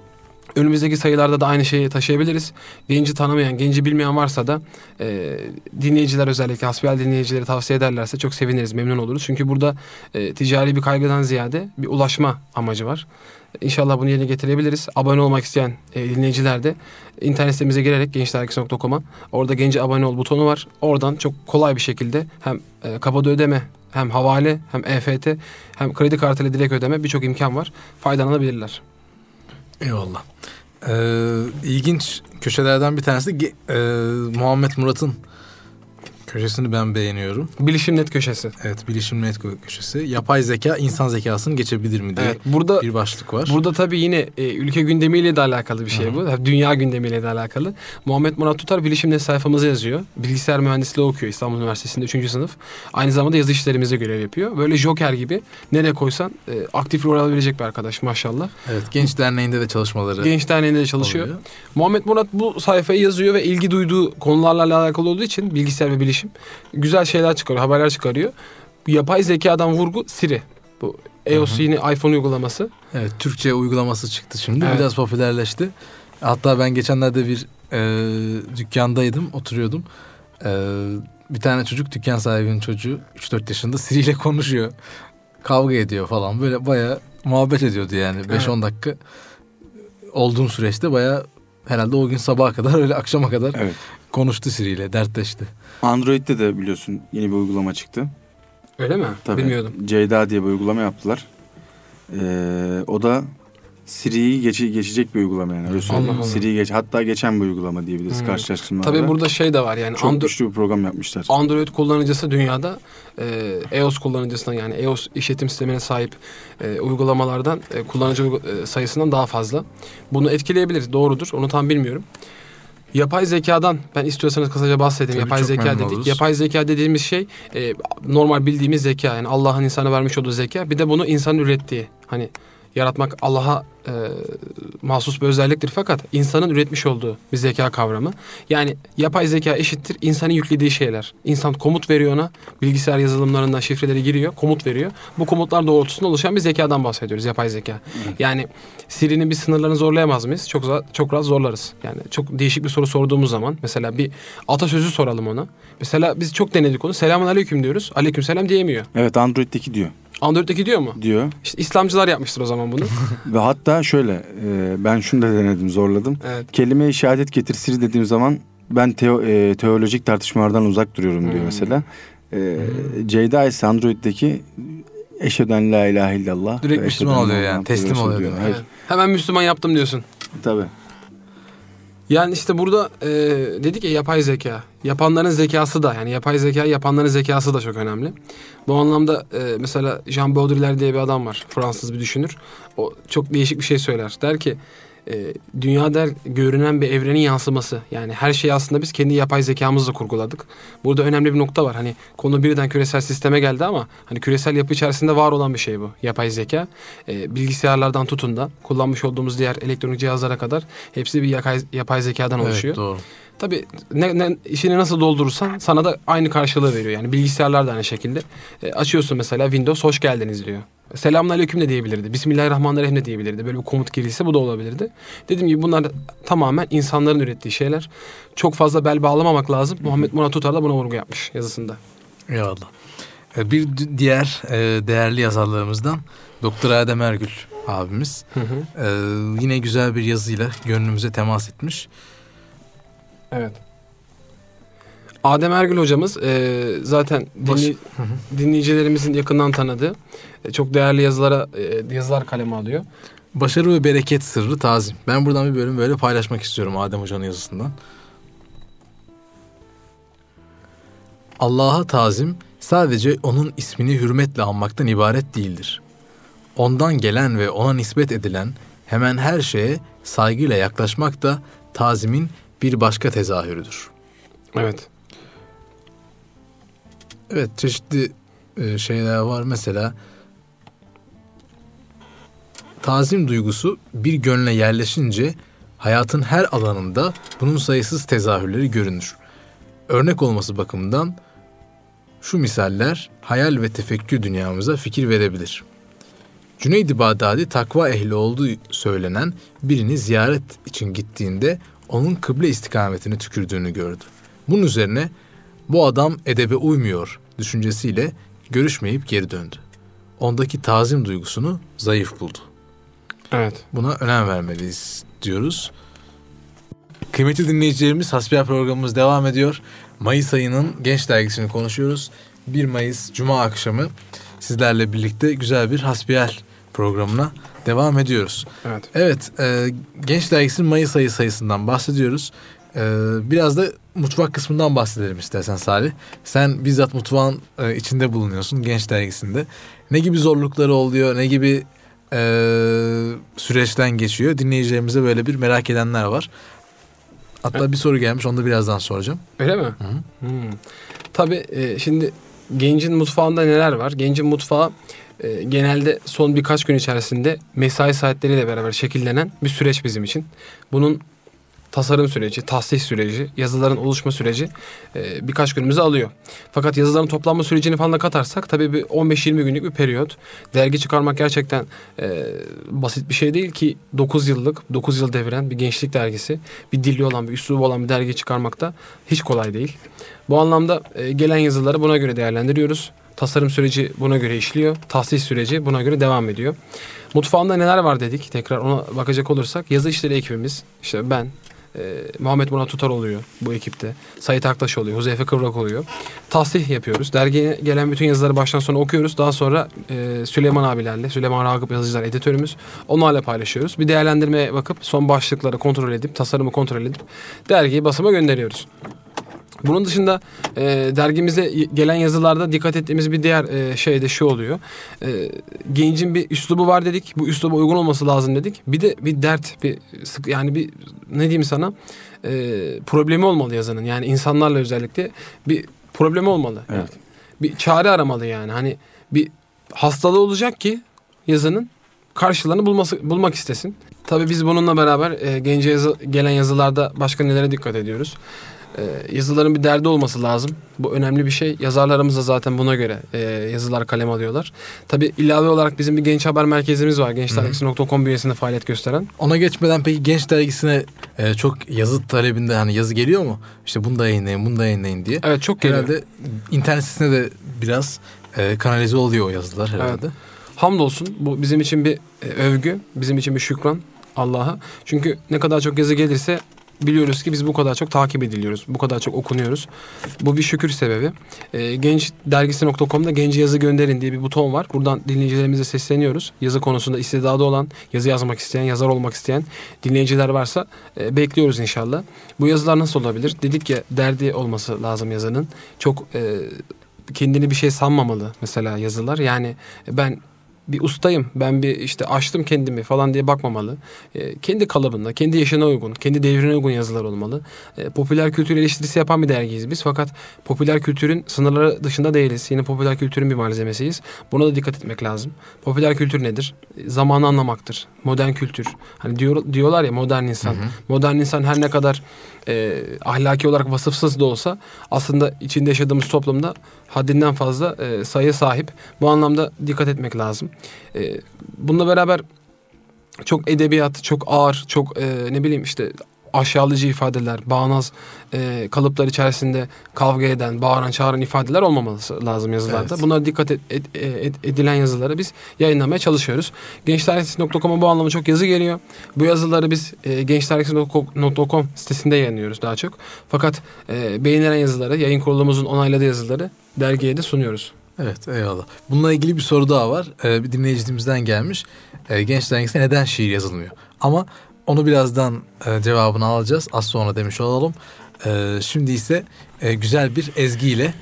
Önümüzdeki sayılarda da aynı şeyi taşıyabiliriz. Genci tanımayan, genci bilmeyen varsa da e, dinleyiciler, özellikle hasbihal dinleyicileri tavsiye ederlerse çok seviniriz, memnun oluruz. Çünkü burada e, ticari bir kaygıdan ziyade bir ulaşma amacı var. İnşallah bunu yerine getirebiliriz. Abone olmak isteyen e, dinleyiciler de internet sitemize girerek gençlergisi nokta com'a, orada gence abone ol butonu var. Oradan çok kolay bir şekilde hem e, kapalı ödeme, hem havale, hem E F T, hem kredi kartıyla direkt ödeme, birçok imkan var. Faydalanabilirler. Eyvallah. Ee, ilginç köşelerden bir tanesi de, e, Muhammed Murat'ın köşesini ben beğeniyorum. Bilişim Net köşesi. Evet, Bilişim Net köşesi. Yapay zeka insan zekasını geçebilir mi diye evet, burada, bir başlık var. Burada tabii yine e, ülke gündemiyle de alakalı bir şey Hı-hı. bu. Dünya gündemiyle de alakalı. Muhammed Murat Tutar Bilişim Net sayfamızı yazıyor. Bilgisayar mühendisliği okuyor İstanbul Üniversitesi'nde üçüncü sınıf. Aynı zamanda yazı işlerimizde görev yapıyor. Böyle joker gibi nereye koysan e, aktif rol alabilecek bir arkadaş maşallah. Evet, Genç Derneği'nde de çalışmaları Genç Derneği'nde de çalışıyor. Oluyor. Muhammed Murat bu sayfayı yazıyor ve ilgi duyduğu konularla alakalı olduğu için bilgisayar ve bilişim güzel şeyler çıkarıyor, haberler çıkarıyor. Bu yapay zekadan vurgu Siri. Bu e o S yeni iPhone uygulaması. Evet, Türkçe uygulaması çıktı şimdi. Evet. Biraz popülerleşti. Hatta ben geçenlerde bir e, dükkandaydım, oturuyordum. E, bir tane çocuk, dükkan sahibinin çocuğu, üç dört yaşında, Siri ile konuşuyor. Kavga ediyor falan. Böyle bayağı muhabbet ediyordu yani. beş on evet. dakika olduğum süreçte bayağı, herhalde o gün sabaha kadar, öyle akşama kadar evet. konuştu Siri ile, dertleşti. Android'de de biliyorsun yeni bir uygulama çıktı. Öyle mi? Tabii. Bilmiyordum. Ceyda diye bir uygulama yaptılar. Ee, o da Siri'yi geçe, geçecek bir uygulama yani. Öyle söyleyeyim. Siri'yi geç, hatta geçen bir uygulama diyebiliriz hmm. karşılaştırmalarda. Tabii burada şey de var yani. Çok Andro- güçlü bir program yapmışlar. Android kullanıcısı dünyada e, e O S kullanıcısından, yani e O S işletim sistemine sahip e, uygulamalardan e, kullanıcı e, sayısından daha fazla. Bunu etkileyebilir, doğrudur. Onu tam bilmiyorum. Yapay zekadan ben istiyorsanız kısaca bahsedeyim. Tabii, yapay zeka dedik. Oluruz. Yapay zeka dediğimiz şey e, normal bildiğimiz zeka, yani Allah'ın insana vermiş olduğu zeka. Bir de bunu insanın ürettiği, hani yaratmak Allah'a e, mahsus bir özelliktir, fakat insanın üretmiş olduğu bir zeka kavramı. Yani yapay zeka eşittir insanın yüklediği şeyler. İnsan komut veriyor ona, bilgisayar yazılımlarından şifreleri giriyor, komut veriyor. Bu komutlar doğrultusunda oluşan bir zekadan bahsediyoruz, yapay zeka. Evet. Yani Siri'nin bir sınırlarını zorlayamaz mıyız? Çok çok rahat zorlarız. Yani çok değişik bir soru sorduğumuz zaman, mesela bir atasözü soralım ona. Mesela biz çok denedik onu. Selamun aleyküm diyoruz. Aleyküm selam diyemiyor. Evet, Android'deki diyor. Android'deki diyor mu? Diyor. İşte İslamcılar yapmıştır o zaman bunu. Ve hatta şöyle, e, ben şunu da denedim, zorladım. Evet. Kelime-i şehadet getir Siri dediğim zaman ben teo, e, teolojik tartışmalardan uzak duruyorum diyor hmm. mesela. E, hmm. Ceyda ise Android'deki eşhedü en la ilahe illallah. Direkt Müslüman oluyor yani, teslim oluyor. Diyor. Evet. Hemen Müslüman yaptım diyorsun. Tabii. Yani işte burada e, dedik ya, yapay zeka. Yapanların zekası da, yani yapay zeka yapanların zekası da çok önemli. Bu anlamda e, mesela Jean Baudrillard diye bir adam var. Fransız bir düşünür. O çok değişik bir şey söyler. Der ki e, dünya der görünen bir evrenin yansıması. Yani her şeyi aslında biz kendi yapay zekamızla kurguladık. Burada önemli bir nokta var. Hani konu birden küresel sisteme geldi ama hani küresel yapı içerisinde var olan bir şey bu. Yapay zeka. E, bilgisayarlardan tutun da kullanmış olduğumuz diğer elektronik cihazlara kadar hepsi bir yapay, yapay zekadan oluşuyor. Evet, doğru. Tabii ne, ne, işini nasıl doldurursan sana da aynı karşılığı veriyor. Yani bilgisayarlar da aynı şekilde. E, açıyorsun mesela Windows, hoş geldiniz diyor. Selamünaleyküm de diyebilirdi. Bismillahirrahmanirrahim de diyebilirdi. Böyle bir komut girilse bu da olabilirdi. Dediğim gibi bunlar tamamen insanların ürettiği şeyler. Çok fazla bel bağlamamak lazım. Muhammed Murat Tutar da buna vurgu yapmış yazısında. Eyvallah. Bir diğer değerli yazarlarımızdan Doktor Adem Ergül abimiz. Hı hı. Ee, yine güzel bir yazıyla gönlümüze temas etmiş. Evet. Adem Ergül hocamız e, zaten dinley- dinleyicilerimizin yakından tanıdığı e, çok değerli yazılara e, yazılar kaleme alıyor. Başarı ve bereket sırrı tazim. Ben buradan bir bölüm böyle paylaşmak istiyorum Adem Hoca'nın yazısından. Allah'a tazim sadece onun ismini hürmetle anmaktan ibaret değildir. Ondan gelen ve ona nispet edilen hemen her şeye saygıyla yaklaşmak da tazimin bir başka tezahürüdür. Evet. Evet, çeşitli e, şeyler var. Mesela tazim duygusu bir gönle yerleşince hayatın her alanında bunun sayısız tezahürleri görünür. Örnek olması bakımından şu misaller hayal ve tefekkür dünyamıza fikir verebilir. Cüneyd-i Bağdadi takva ehli olduğu söylenen birini ziyaret için gittiğinde onun kıble istikametine tükürdüğünü gördü. Bunun üzerine bu adam edebe uymuyor düşüncesiyle görüşmeyip geri döndü. Ondaki tazim duygusunu zayıf buldu. Evet. Buna önem vermeliyiz diyoruz. Kıymetli dinleyicilerimiz, Hasbihal programımız devam ediyor. Mayıs ayının Genç Dergisi'ni konuşuyoruz. bir Mayıs Cuma akşamı sizlerle birlikte güzel bir Hasbihal programına devam ediyoruz. Evet. Evet, e, Genç Dergisi'nin Mayıs ayı sayısından bahsediyoruz. E, biraz da mutfak kısmından bahsedelim istersen Salih. Sen bizzat mutfağın e, içinde bulunuyorsun Genç Dergisi'nde. Ne gibi zorlukları oluyor, ne gibi e, süreçten geçiyor? Dinleyicilerimize böyle bir merak edenler var. Hatta evet. bir soru gelmiş, onu da birazdan soracağım. Öyle mi? Hı-hı. Hmm. Tabii e, şimdi gencin mutfağında neler var? Gencin mutfağı e, genelde son birkaç gün içerisinde mesai saatleriyle beraber şekillenen bir süreç bizim için. Bunun tasarım süreci, tahsis süreci, yazıların oluşma süreci e, birkaç günümüzü alıyor. Fakat yazıların toplanma sürecini falan da katarsak tabii bir on beş yirmi günlük bir periyot. Dergi çıkarmak gerçekten e, basit bir şey değil ki dokuz yıllık, dokuz yıl deviren bir gençlik dergisi, bir dili olan, bir üslubu olan bir dergi çıkarmak da hiç kolay değil. Bu anlamda e, gelen yazıları buna göre değerlendiriyoruz. Tasarım süreci buna göre işliyor. Tahsis süreci buna göre devam ediyor. Mutfağında neler var dedik. Tekrar ona bakacak olursak yazı işleri ekibimiz, işte ben, Ee, Muhammed Murat Tutar oluyor bu ekipte. Sait Aktaş oluyor. Huzeyfe Kıvrak oluyor. Tahsih yapıyoruz. Dergiye gelen bütün yazıları baştan sona okuyoruz. Daha sonra e, Süleyman abilerle, Süleyman Ragıp yazıcılar, editörümüz, onlarla paylaşıyoruz. Bir değerlendirmeye bakıp son başlıkları kontrol edip, tasarımı kontrol edip dergiyi basıma gönderiyoruz. Bunun dışında e, dergimize gelen yazılarda dikkat ettiğimiz bir diğer e, şey de şu oluyor. E, gencin bir üslubu var dedik. Bu üsluba uygun olması lazım dedik. Bir de bir dert, bir sık, yani bir ne diyeyim sana e, problemi olmalı yazının. Yani insanlarla özellikle bir problemi olmalı. Evet. Yani bir çare aramalı yani. Hani bir hastalığı olacak ki yazının karşılığını bulması, bulmak istesin. Tabii biz bununla beraber e, gence yazı, gelen yazılarda başka nelere dikkat ediyoruz. Ee, yazıların bir derdi olması lazım. Bu önemli bir şey. Yazarlarımız da zaten buna göre e, yazılar kalem alıyorlar. Tabii ilave olarak bizim bir genç haber merkezimiz var. genç dergisi nokta com bünyesinde faaliyet gösteren. Ona geçmeden peki Genç Dergisi'ne e, çok yazı talebinde hani yazı geliyor mu? İşte bunu da yayınlayın, bunu da yayınlayın diye. Evet, çok geliyor. Herhalde internet sitesine de biraz e, kanalize oluyor o yazılar herhalde. Evet. Hamdolsun bu bizim için bir e, övgü, bizim için bir şükran Allah'a. Çünkü ne kadar çok yazı gelirse biliyoruz ki biz bu kadar çok takip ediliyoruz. Bu kadar çok okunuyoruz. Bu bir şükür sebebi. E, genç dergisi nokta com'da genci yazı gönderin diye bir buton var. Buradan dinleyicilerimize sesleniyoruz. Yazı konusunda istidadı olan, yazı yazmak isteyen, yazar olmak isteyen dinleyiciler varsa e, bekliyoruz inşallah. Bu yazılar nasıl olabilir? Dedik ya, derdi olması lazım yazının. Çok e, kendini bir şey sanmamalı mesela yazılar. Yani ben bir ustayım, ben bir işte açtım kendimi falan diye bakmamalı. E, kendi kalıbında, kendi yaşına uygun, kendi devrine uygun yazılar olmalı. E, popüler kültür eleştirisi yapan bir dergiyiz biz. Fakat popüler kültürün sınırları dışında değiliz. Yine popüler kültürün bir malzemesiyiz. Buna da dikkat etmek lazım. Popüler kültür nedir? E, zamanı anlamaktır. Modern kültür. Hani diyor, diyorlar ya modern insan. Hı hı. Modern insan her ne kadar e, ahlaki olarak vasıfsız da olsa aslında içinde yaşadığımız toplumda haddinden fazla e, sayı sahip. Bu anlamda dikkat etmek lazım. E, bununla beraber çok edebiyat, çok ağır, çok e, ne bileyim işte aşağılayıcı ifadeler, bağnaz e, kalıplar içerisinde kavga eden, bağıran, çağıran ifadeler olmaması lazım yazılarda. Evet. Bunlara dikkat et, et, et, edilen yazıları biz yayınlamaya çalışıyoruz. genç dergisi nokta com'a bu anlamda çok yazı geliyor. Bu yazıları biz e, genç dergisi nokta com sitesinde yayınlıyoruz daha çok. Fakat e, beğenilen yazıları, yayın kurulumuzun onayladığı yazıları dergiye de sunuyoruz. Evet, eyvallah. Bununla ilgili bir soru daha var. Ee, bir dinleyicimizden gelmiş. Ee, Genç Dergisi'ne neden şiir yazılmıyor? Ama onu birazdan e, cevabını alacağız. Az sonra demiş olalım. E, şimdi ise e, güzel bir ezgiyle.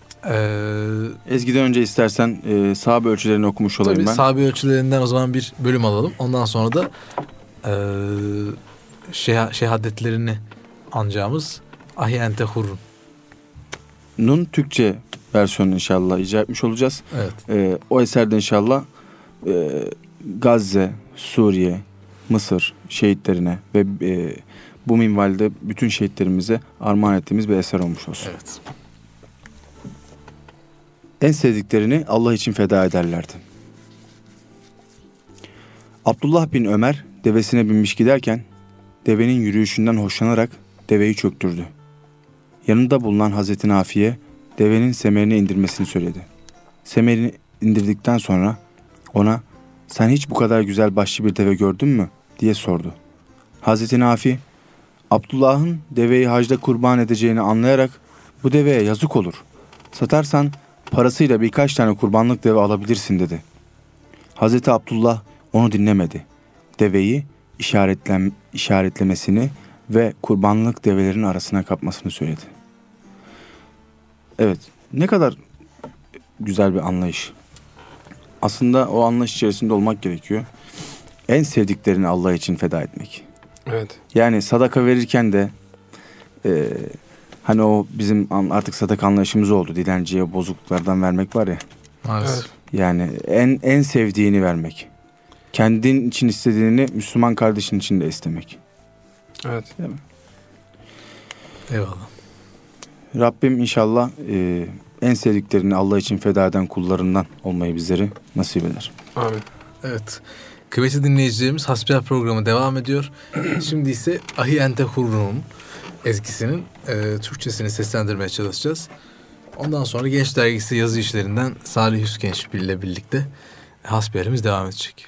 E, Ezgiden önce istersen e, sahabe ölçülerini okumuş olayım tabii, ben. Sahabe ölçülerinden o zaman bir bölüm alalım. Ondan sonra da e, şeh- şehadetlerini anacağımız Ahi Ente Hurrun. Nun Türkçe versiyonunu inşallah icra etmiş olacağız. Evet. E, o eserde inşallah e, Gazze, Suriye, Mısır şehitlerine ve e, bu minvalde bütün şehitlerimize armağan ettiğimiz bir eser olmuş olsun. Evet. En sevdiklerini Allah için feda ederlerdi. Abdullah bin Ömer devesine binmiş giderken devenin yürüyüşünden hoşlanarak deveyi çöktürdü. Yanında bulunan Hazreti Nafi'ye devenin semerini indirmesini söyledi. Semerini indirdikten sonra ona "Sen hiç bu kadar güzel başlı bir deve gördün mü?" diye sordu. Hazreti Nafi, Abdullah'ın deveyi hacda kurban edeceğini anlayarak "Bu deveye yazık olur. Satarsan parasıyla birkaç tane kurbanlık deve alabilirsin" dedi. Hazreti Abdullah onu dinlemedi. Deveyi işaretlem, işaretlemesini ve kurbanlık develerin arasına kapmasını söyledi. Evet, ne kadar güzel bir anlayış. Aslında o anlayış içerisinde olmak gerekiyor. En sevdiklerini Allah için feda etmek. Evet. Yani sadaka verirken de e, hani o bizim artık sadaka anlayışımız oldu. Dilenciye bozukluklardan vermek var ya. Maalesef. Evet. Yani en en sevdiğini vermek. Kendin için istediğini Müslüman kardeşin için de istemek. Evet. Değil mi? Eyvallah. Rabbim inşallah e, en sevdiklerini Allah için feda eden kullarından olmayı bizleri nasip eder. Amin. Evet. Kıymetli dinleyicilerimiz, Hasbihal programı devam ediyor. Şimdi ise Ahi Ente Hurrum ezgisinin e, Türkçesini seslendirmeye çalışacağız. Ondan sonra Genç Dergisi yazı işlerinden Salih Üsgenç ile birlikte hasbihalimiz devam edecek.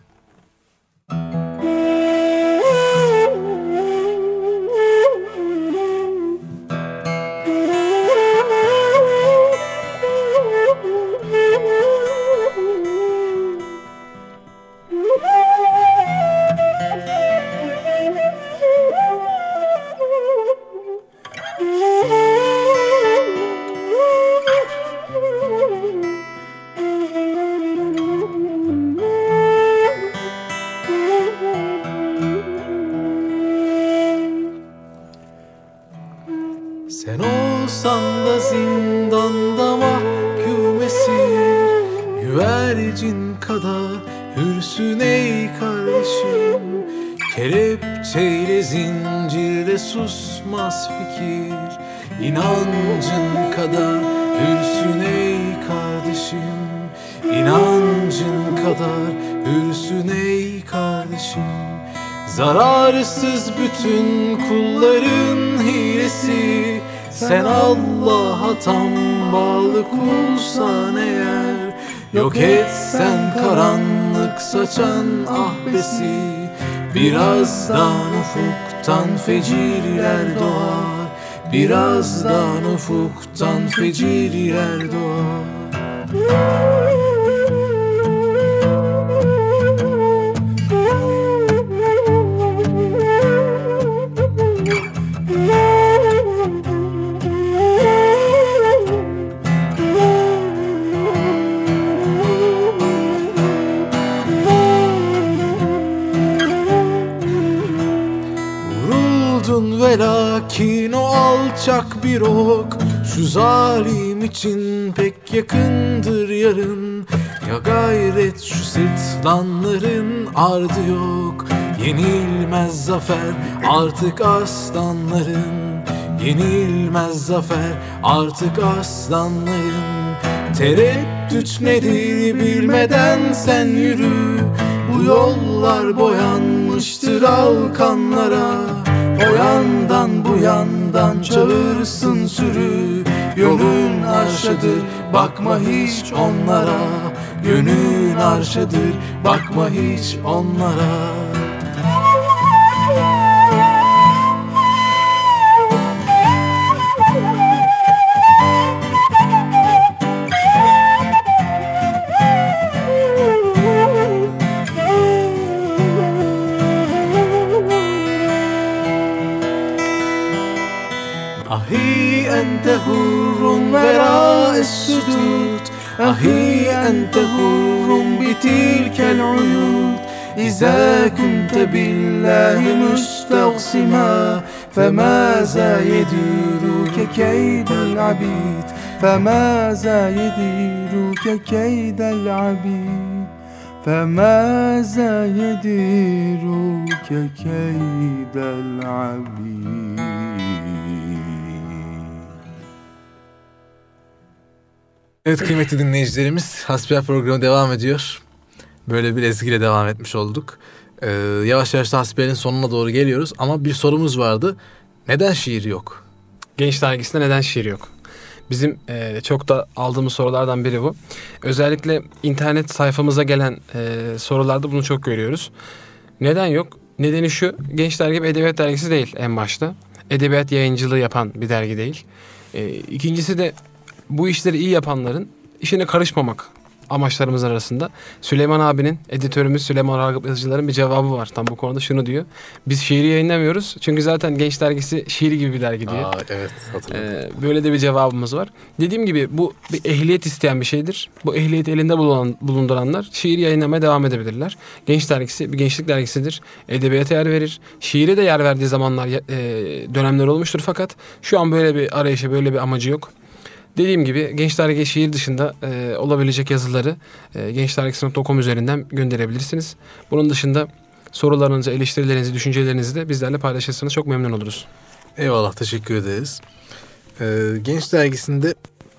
Sen olsan da zindanda mahkum esir, güvercin kadar hürsün ey kardeşim. Kelepçeyle zincirle susmaz fikir, İnancın kadar hürsün ey kardeşim. İnancın kadar hürsün ey kardeşim. Zararsız bütün kulların hilesi, sen Allah'a tam bağlı kulsan eğer, yok etsen karanlık saçan ahbesi, birazdan ufuktan fecirler doğar, birazdan ufuktan fecirler doğar. Lakin o alçak bir ok şu zalim için pek yakındır yarın. Ya gayret şu sırtlanların ardı yok, yenilmez zafer artık aslanların. Yenilmez zafer artık aslanların. Tereddüt nedir bilmeden sen yürü, bu yollar boyanmıştır alkanlara. O yandan bu yandan çağırsın sürü, yolun arşadır bakma hiç onlara. Yönün arşadır bakma hiç onlara. أهي أنت حر وراء السدود، أهي أنت حر بتلك العيود. إذا كنت بالله مستقسما فماذا يديرك كيد العبيد، فماذا يديرك كيد العبيد، فماذا يديرك كيد العبيد. Evet kıymetli dinleyicilerimiz, Hasbihal programı devam ediyor. Böyle bir ezgiyle devam etmiş olduk. Ee, yavaş yavaş da hasbihalerin sonuna doğru geliyoruz ama bir sorumuz vardı. Neden şiir yok? Genç dergisinde neden şiir yok? Bizim e, çok da aldığımız sorulardan biri bu. Özellikle internet sayfamıza gelen e, sorularda bunu çok görüyoruz. Neden yok? Nedeni şu, Genç Dergi bir edebiyat dergisi değil en başta. Edebiyat yayıncılığı yapan bir dergi değil. E, ikincisi de bu işleri iyi yapanların işine karışmamak amaçlarımız arasında. Süleyman abinin, editörümüz Süleyman Ragıp Yazıcılar'ın bir cevabı var. Tam bu konuda şunu diyor. Biz şiiri yayınlamıyoruz. Çünkü zaten Genç Dergisi şiir gibi bir dergi diyor. Aa, evet, hatırladım. Ee, böyle de bir cevabımız var. Dediğim gibi bu bir ehliyet isteyen bir şeydir. Bu ehliyeti elinde bulunan, bulunduranlar şiir yayınlamaya devam edebilirler. Genç Dergisi bir gençlik dergisidir. Edebiyata yer verir. Şiire de yer verdiği zamanlar, e, dönemler olmuştur fakat şu an böyle bir arayışı, böyle bir amacı yok. Dediğim gibi Genç Dergi şiir dışında e, olabilecek yazıları e, gençdergisi nokta com üzerinden gönderebilirsiniz. Bunun dışında sorularınızı, eleştirilerinizi, düşüncelerinizi de bizlerle paylaşırsanız çok memnun oluruz. Eyvallah, teşekkür ederiz. Ee, Genç Dergisi'nde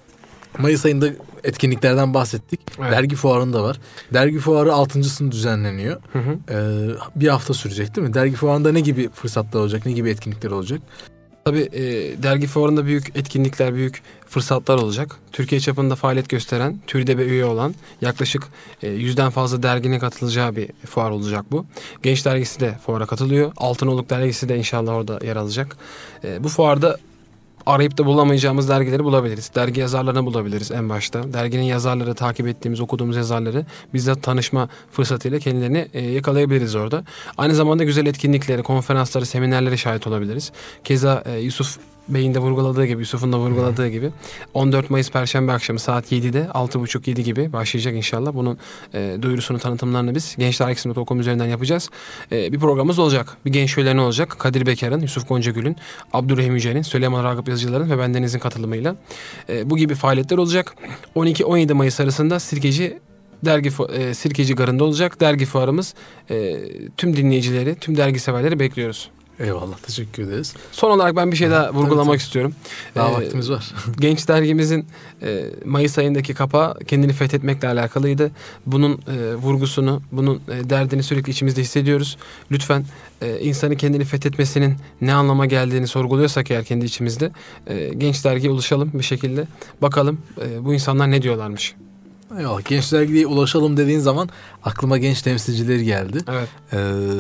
Mayıs ayında etkinliklerden bahsettik. Evet. Dergi fuarında var. Dergi fuarı altıncısını düzenleniyor. Hı hı. Ee, bir hafta sürecek değil mi? Dergi fuarında ne gibi fırsatlar olacak, ne gibi etkinlikler olacak? Tabii e, dergi fuarında büyük etkinlikler, büyük fırsatlar olacak. Türkiye çapında faaliyet gösteren, TÜRİ'de bir üye olan yaklaşık e, yüzden fazla derginin katılacağı bir fuar olacak bu. Genç Dergisi de fuara katılıyor. Altınoluk Dergisi de inşallah orada yer alacak. E, bu fuarda arayıp da bulamayacağımız dergileri bulabiliriz. Dergi yazarlarını bulabiliriz en başta. Derginin yazarları, takip ettiğimiz, okuduğumuz yazarları bizzat tanışma fırsatıyla kendilerini e, yakalayabiliriz orada. Aynı zamanda güzel etkinliklere, konferanslara, seminerlere şahit olabiliriz. Keza e, Yusuf Bey'in de vurguladığı gibi, Yusuf'un da vurguladığı gibi on dört Mayıs Perşembe akşamı saat yedide, altı buçuk yedi gibi başlayacak inşallah. Bunun e, duyurusunu, tanıtımlarını biz gençdergisi nokta com üzerinden yapacağız. E, bir programımız olacak. Bir genç şöleni olacak. Kadir Bekar'ın, Yusuf Goncagül'ün, Abdurrahim Yücel'in, Süleyman Ragıp Yazıcılar'ın ve bendenizin katılımıyla e, bu gibi faaliyetler olacak. on iki on yedi Mayıs arasında Sirkeci Dergi e, Sirkeci Garı'nda olacak. Dergi fuarımız e, tüm dinleyicileri, tüm dergi severleri bekliyoruz. Eyvallah, teşekkür ederiz. Son olarak ben bir şey daha vurgulamak tabii, tabii. istiyorum. Daha Ee, vaktimiz var. Genç Dergimizin e, Mayıs ayındaki kapağı kendini fethetmekle alakalıydı. Bunun e, vurgusunu, bunun e, derdini sürekli içimizde hissediyoruz. Lütfen e, insanı kendini fethetmesinin ne anlama geldiğini sorguluyorsak eğer kendi içimizde e, Genç Dergi'ye ulaşalım bir şekilde. Bakalım e, bu insanlar ne diyorlarmış. Eyvallah, Genç Dergi'ye ulaşalım dediğin zaman aklıma genç temsilcileri geldi. Evet. Ee,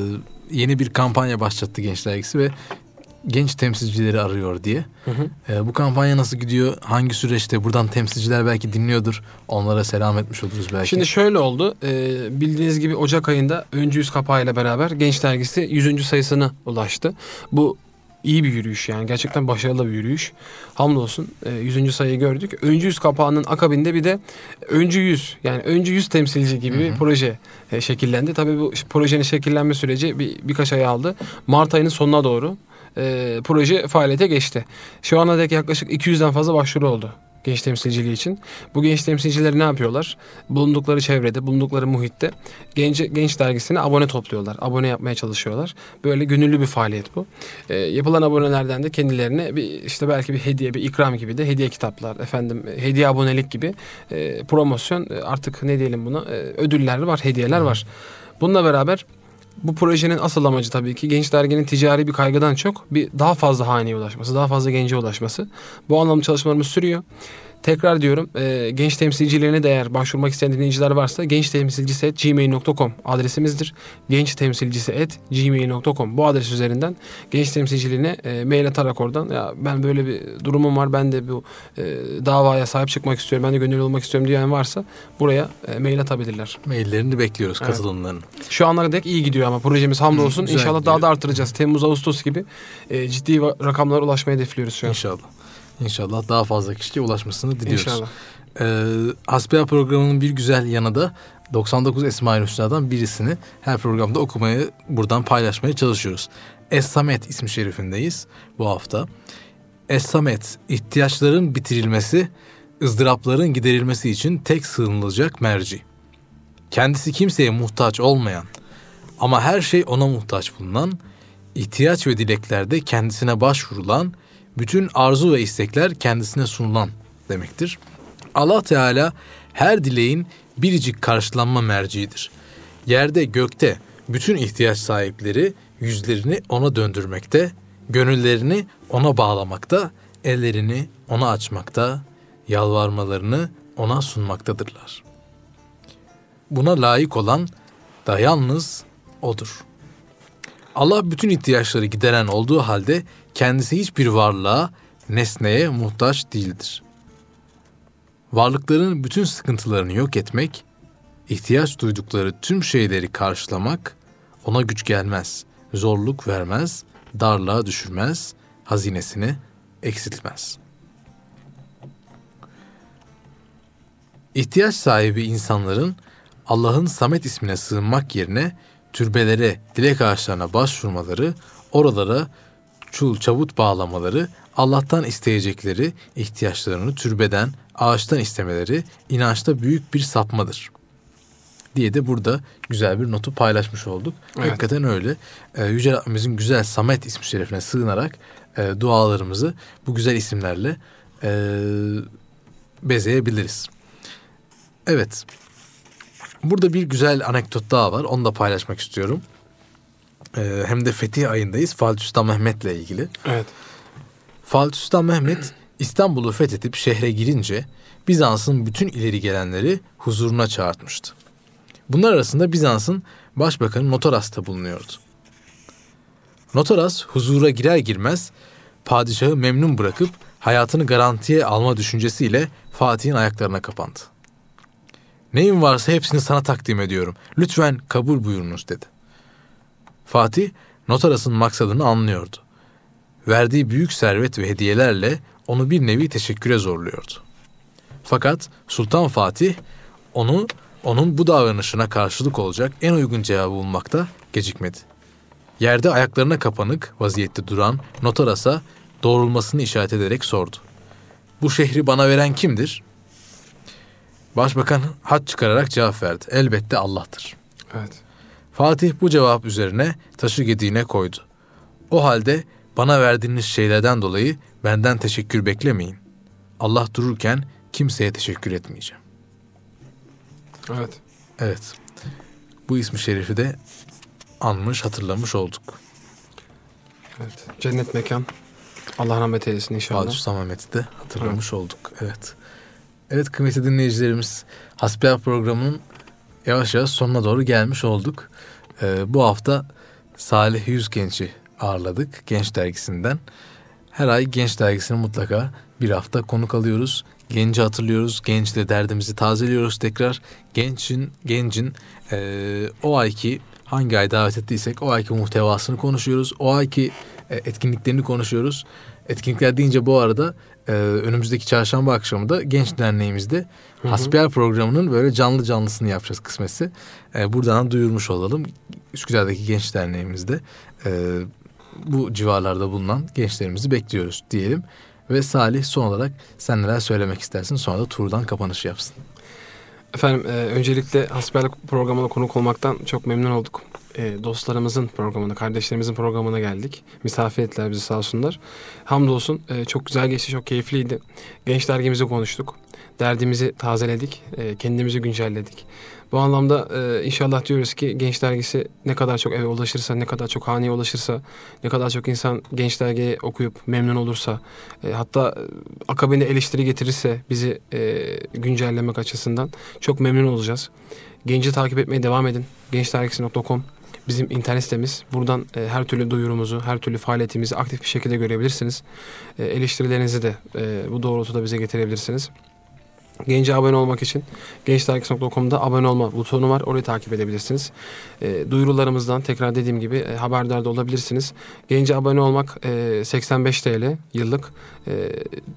yeni bir kampanya başlattı Genç Dergisi ve genç temsilcileri arıyor diye. Hı hı. Ee, bu kampanya nasıl gidiyor? Hangi süreçte? Buradan temsilciler belki dinliyordur. Onlara selam etmiş oluruz belki. Şimdi şöyle oldu. E, bildiğiniz gibi Ocak ayında Öncü Yüz kapağıyla beraber Genç Dergisi yüzüncü sayısına ulaştı. Bu iyi bir yürüyüş yani. Gerçekten başarılı bir yürüyüş. Hamdolsun e, yüzüncü sayıyı gördük. Öncü Yüz kapağının akabinde bir de Öncü Yüz yani Öncü Yüz temsilci gibi bir proje e, şekillendi. Tabii bu projenin şekillenme süreci bir, birkaç ay aldı. Mart ayının sonuna doğru e, proje faaliyete geçti. Şu ana dek yaklaşık iki yüzden fazla başvuru oldu genç temsilciliği için. Bu genç temsilcileri ne yapıyorlar? Bulundukları çevrede, bulundukları muhitte genç, genç dergisine abone topluyorlar. Abone yapmaya çalışıyorlar. Böyle gönüllü bir faaliyet bu. E, yapılan abonelerden de kendilerine bir işte belki bir hediye, bir ikram gibi de hediye kitaplar, efendim hediye abonelik gibi e, promosyon e, artık ne diyelim buna e, ödüller var, hediyeler var. Bununla beraber bu projenin asıl amacı tabii ki Genç Dergi'nin ticari bir kaygıdan çok bir daha fazla haneye ulaşması, daha fazla gence ulaşması. Bu anlamda çalışmalarımız sürüyor. Tekrar diyorum e, genç temsilcilerine de eğer başvurmak isteyen dinleyiciler varsa gençtemsilcisi at gmail nokta com adresimizdir. gençtemsilcisi at gmail nokta com bu adres üzerinden genç temsilciliğine e, mail atarak oradan ya ben böyle bir durumum var, ben de bu e, davaya sahip çıkmak istiyorum, ben de gönüllü olmak istiyorum diyen varsa buraya e, mail atabilirler. Maillerini bekliyoruz, Evet. katılımlarını. Şu ana dek iyi gidiyor ama projemiz hamdolsun. Güzel İnşallah gidiyor. daha da artıracağız. Temmuz, Ağustos gibi e, ciddi va- rakamlara ulaşmayı hedefliyoruz şu an. İnşallah. İnşallah daha fazla kişiye ulaşmasını diliyoruz. İnşallah. Ee, Hasbihal programının bir güzel yanı da doksan dokuz Esma-i Hüsna'dan birisini her programda okumaya, buradan paylaşmaya çalışıyoruz. Es-Samet ismi şerifindeyiz bu hafta. Es-Samet, ihtiyaçların bitirilmesi, ızdırapların giderilmesi için tek sığınılacak merci. Kendisi kimseye muhtaç olmayan ama her şey ona muhtaç bulunan, ihtiyaç ve dileklerde kendisine başvurulan, bütün arzu ve istekler kendisine sunulan demektir. Allah Teala her dileğin biricik karşılanma merciidir. Yerde gökte bütün ihtiyaç sahipleri yüzlerini ona döndürmekte, gönüllerini ona bağlamakta, ellerini ona açmakta, yalvarmalarını ona sunmaktadırlar. Buna layık olan da yalnız O'dur. Allah bütün ihtiyaçları gideren olduğu halde kendisi hiçbir varlığa, nesneye muhtaç değildir. Varlıkların bütün sıkıntılarını yok etmek, ihtiyaç duydukları tüm şeyleri karşılamak ona güç gelmez, zorluk vermez, darlığa düşürmez, hazinesini eksiltmez. İhtiyaç sahibi insanların Allah'ın Samet ismine sığınmak yerine türbelere, dilek ağaçlarına başvurmaları, oralara çul çabut bağlamaları, Allah'tan isteyecekleri ihtiyaçlarını türbeden, ağaçtan istemeleri inançta büyük bir sapmadır diye de burada güzel bir notu paylaşmış olduk. Evet. Hakikaten öyle. Ee, Yüce Rabbimizin güzel Samet ismi şerifine sığınarak e, dualarımızı bu güzel isimlerle e, bezeyebiliriz. Evet. Burada bir güzel anekdot daha var. Onu da paylaşmak istiyorum. Ee, hem de Fetih ayındayız. Fatih Sultan Mehmet'le ilgili. Evet. Fatih Sultan Mehmet İstanbul'u fethedip şehre girince Bizans'ın bütün ileri gelenleri huzuruna çağırtmıştı. Bunlar arasında Bizans'ın başbakanı Notaras da bulunuyordu. Notaras huzura girer girmez padişahı memnun bırakıp hayatını garantiye alma düşüncesiyle Fatih'in ayaklarına kapandı. Neyim varsa hepsini sana takdim ediyorum. Lütfen kabul buyurunuz dedi. Fatih Notaras'ın maksadını anlıyordu. Verdiği büyük servet ve hediyelerle onu bir nevi teşekküre zorluyordu. Fakat Sultan Fatih onu onun bu davranışına karşılık olacak en uygun cevabı bulmakta gecikmedi. Yerde ayaklarına kapanık vaziyette duran Notaras'a doğrulmasını işaret ederek sordu. Bu şehri bana veren kimdir? Başbakan hat çıkararak cevap verdi. Elbette Allah'tır. Evet. Fatih bu cevap üzerine taşı gediğine koydu. O halde bana verdiğiniz şeylerden dolayı benden teşekkür beklemeyin. Allah dururken kimseye teşekkür etmeyeceğim. Evet. Evet. Bu ismi şerifi de anmış, hatırlamış olduk. Evet. Cennet mekan. Allah rahmet eylesin inşallah. Fatih Sultan Mehmet'i de hatırlamış evet. olduk. Evet. Evet kıymetli dinleyicilerimiz, Hasbihal programının yavaş yavaş sonuna doğru gelmiş olduk. Ee, bu hafta Salih Yüzgenç'i ağırladık Genç Dergisi'nden. Her ay Genç Dergisi'ni mutlaka bir hafta konuk alıyoruz. Genci hatırlıyoruz. Gençle derdimizi tazeliyoruz tekrar. Gençin, gencin e, o ayki hangi ay davet ettiysek o ayki muhtevasını konuşuyoruz. O ayki e, etkinliklerini konuşuyoruz. Etkinlikler deyince bu arada e, önümüzdeki çarşamba akşamı da Genç Derneğimizde hı hı. Hasbihal programının böyle canlı canlısını yapacağız kısmetse. E, buradan duyurmuş olalım. Üsküdar'daki Genç Derneğimizde e, bu civarlarda bulunan gençlerimizi bekliyoruz diyelim. Ve Salih son olarak sen neler söylemek istersin? Sonra da turdan kapanış yapsın. Efendim e, öncelikle Hasbihal programına konuk olmaktan çok memnun olduk. E, dostlarımızın programına, kardeşlerimizin programına geldik. Misafir ettiler bizi sağ olsunlar. Hamdolsun e, çok güzel geçti, çok keyifliydi. Genç dergimizi konuştuk. Derdimizi tazeledik, e, kendimizi güncelledik. Bu anlamda e, inşallah diyoruz ki Genç Dergisi ne kadar çok eve ulaşırsa, ne kadar çok haneye ulaşırsa, ne kadar çok insan Genç Dergi'yi okuyup memnun olursa, e, hatta akabinde eleştiri getirirse bizi e, güncellemek açısından çok memnun olacağız. Genci takip etmeye devam edin. gençdergisi nokta com bizim internet sitemiz. Buradan e, her türlü duyurumuzu, her türlü faaliyetimizi aktif bir şekilde görebilirsiniz. E, eleştirilerinizi de e, bu doğrultuda bize getirebilirsiniz. Gence abone olmak için gençdergisi nokta com'da abone olma butonu var. Orayı takip edebilirsiniz. E, duyurularımızdan tekrar dediğim gibi e, haberdar da olabilirsiniz. Gence abone olmak e, seksen beş TL yıllık. E,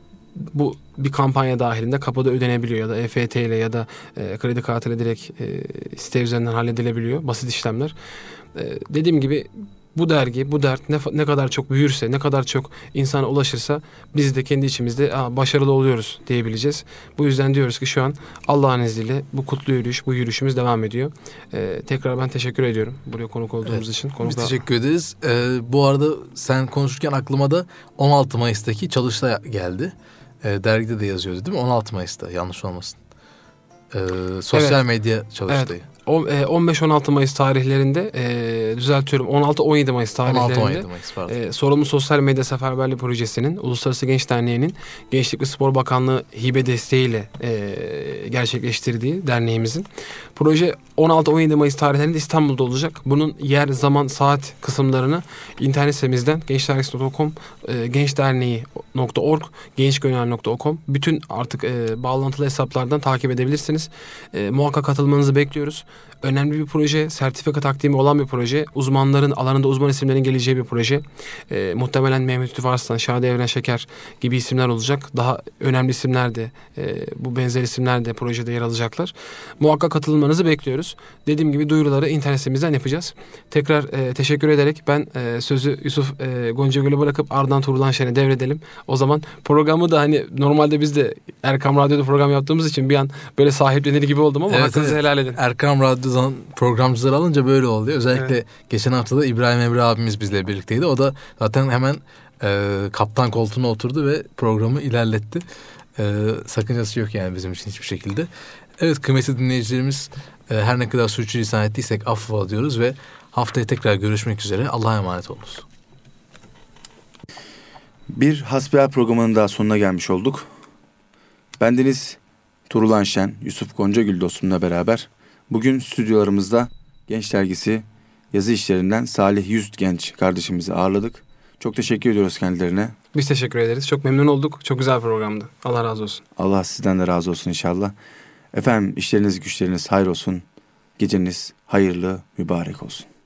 bu bir kampanya dahilinde kapıda ödenebiliyor ya da E F T ile ya da e, kredi kartıyla direkt e, site üzerinden halledilebiliyor. Basit işlemler. E, dediğim gibi bu dergi, bu dert ne, ne kadar çok büyürse, ne kadar çok insana ulaşırsa biz de kendi içimizde başarılı oluyoruz diyebileceğiz. Bu yüzden diyoruz ki şu an Allah'ın izniyle bu kutlu yürüyüş, bu yürüyüşümüz devam ediyor. Ee, tekrar ben teşekkür ediyorum buraya konuk olduğumuz evet, için. Konukla... Biz teşekkür ederiz. Ee, bu arada sen konuşurken aklıma da on altı Mayıs'taki çalışta geldi. Ee, dergide de yazıyordu değil mi? on altı Mayıs'ta yanlış olmasın. Ee, sosyal evet. medya çalıştayı. Evet. on beş on altı Mayıs tarihlerinde e, düzeltiyorum on altı on yedi Mayıs tarihlerinde on altı on yedi Mayıs, pardon. e, Sorumlu Sosyal Medya Seferberliği Projesi'nin Uluslararası Genç Derneği'nin Gençlik ve Spor Bakanlığı hibe desteğiyle e, gerçekleştirdiği derneğimizin. Proje on altı on yedi Mayıs tarihlerinde İstanbul'da olacak. Bunun yer, zaman, saat kısımlarını internet sitemizden gençdergisi nokta com, e, gençderneği nokta org, gençgönüller nokta com bütün artık e, bağlantılı hesaplardan takip edebilirsiniz. E, muhakkak katılmanızı bekliyoruz. Önemli bir proje, sertifika takdimi olan bir proje, uzmanların alanında uzman isimlerin geleceği bir proje. E, muhtemelen Mehmet Lütfü Arslan, Şadi Evren Şeker gibi isimler olacak. Daha önemli isimler de, e, bu benzer isimler de projede yer alacaklar. Muhakkak katılmanızı bekliyoruz. Dediğim gibi duyuruları internet sitemizden yapacağız. Tekrar e, teşekkür ederek ben e, sözü Yusuf e, Goncagül'e bırakıp ardından Tuğrul Şen'e devredelim. O zaman programı da hani normalde biz de Erkam Radyo'da program yaptığımız için bir an böyle sahiplenir gibi oldum ama Evet, hakkınızı evet. helal edin. Erkam Radyo'dan programcıları alınca böyle oluyor. Özellikle Evet. geçen hafta da İbrahim Emre abimiz bizle birlikteydi. O da zaten hemen e, kaptan koltuğuna oturdu ve programı ilerletti. E, sakıncası yok yani bizim için hiçbir şekilde. Evet, kıymetli dinleyicilerimiz, e, her ne kadar sürçülisan ettiysek affola diyoruz ve haftaya tekrar görüşmek üzere. Allah'a emanet olunuz. Bir Hasbihal programının daha sonuna gelmiş olduk. Bendeniz Tuğrul Şen, Yusuf Goncagül dostumla beraber bugün stüdyolarımızda Genç Dergisi yazı işlerinden Salih Yüz Genç kardeşimizi ağırladık. Çok teşekkür ediyoruz kendilerine. Biz teşekkür ederiz. Çok memnun olduk. Çok güzel bir programdı. Allah razı olsun. Allah sizden de razı olsun inşallah. Efendim işleriniz güçleriniz hayır olsun. Geceniz hayırlı mübarek olsun.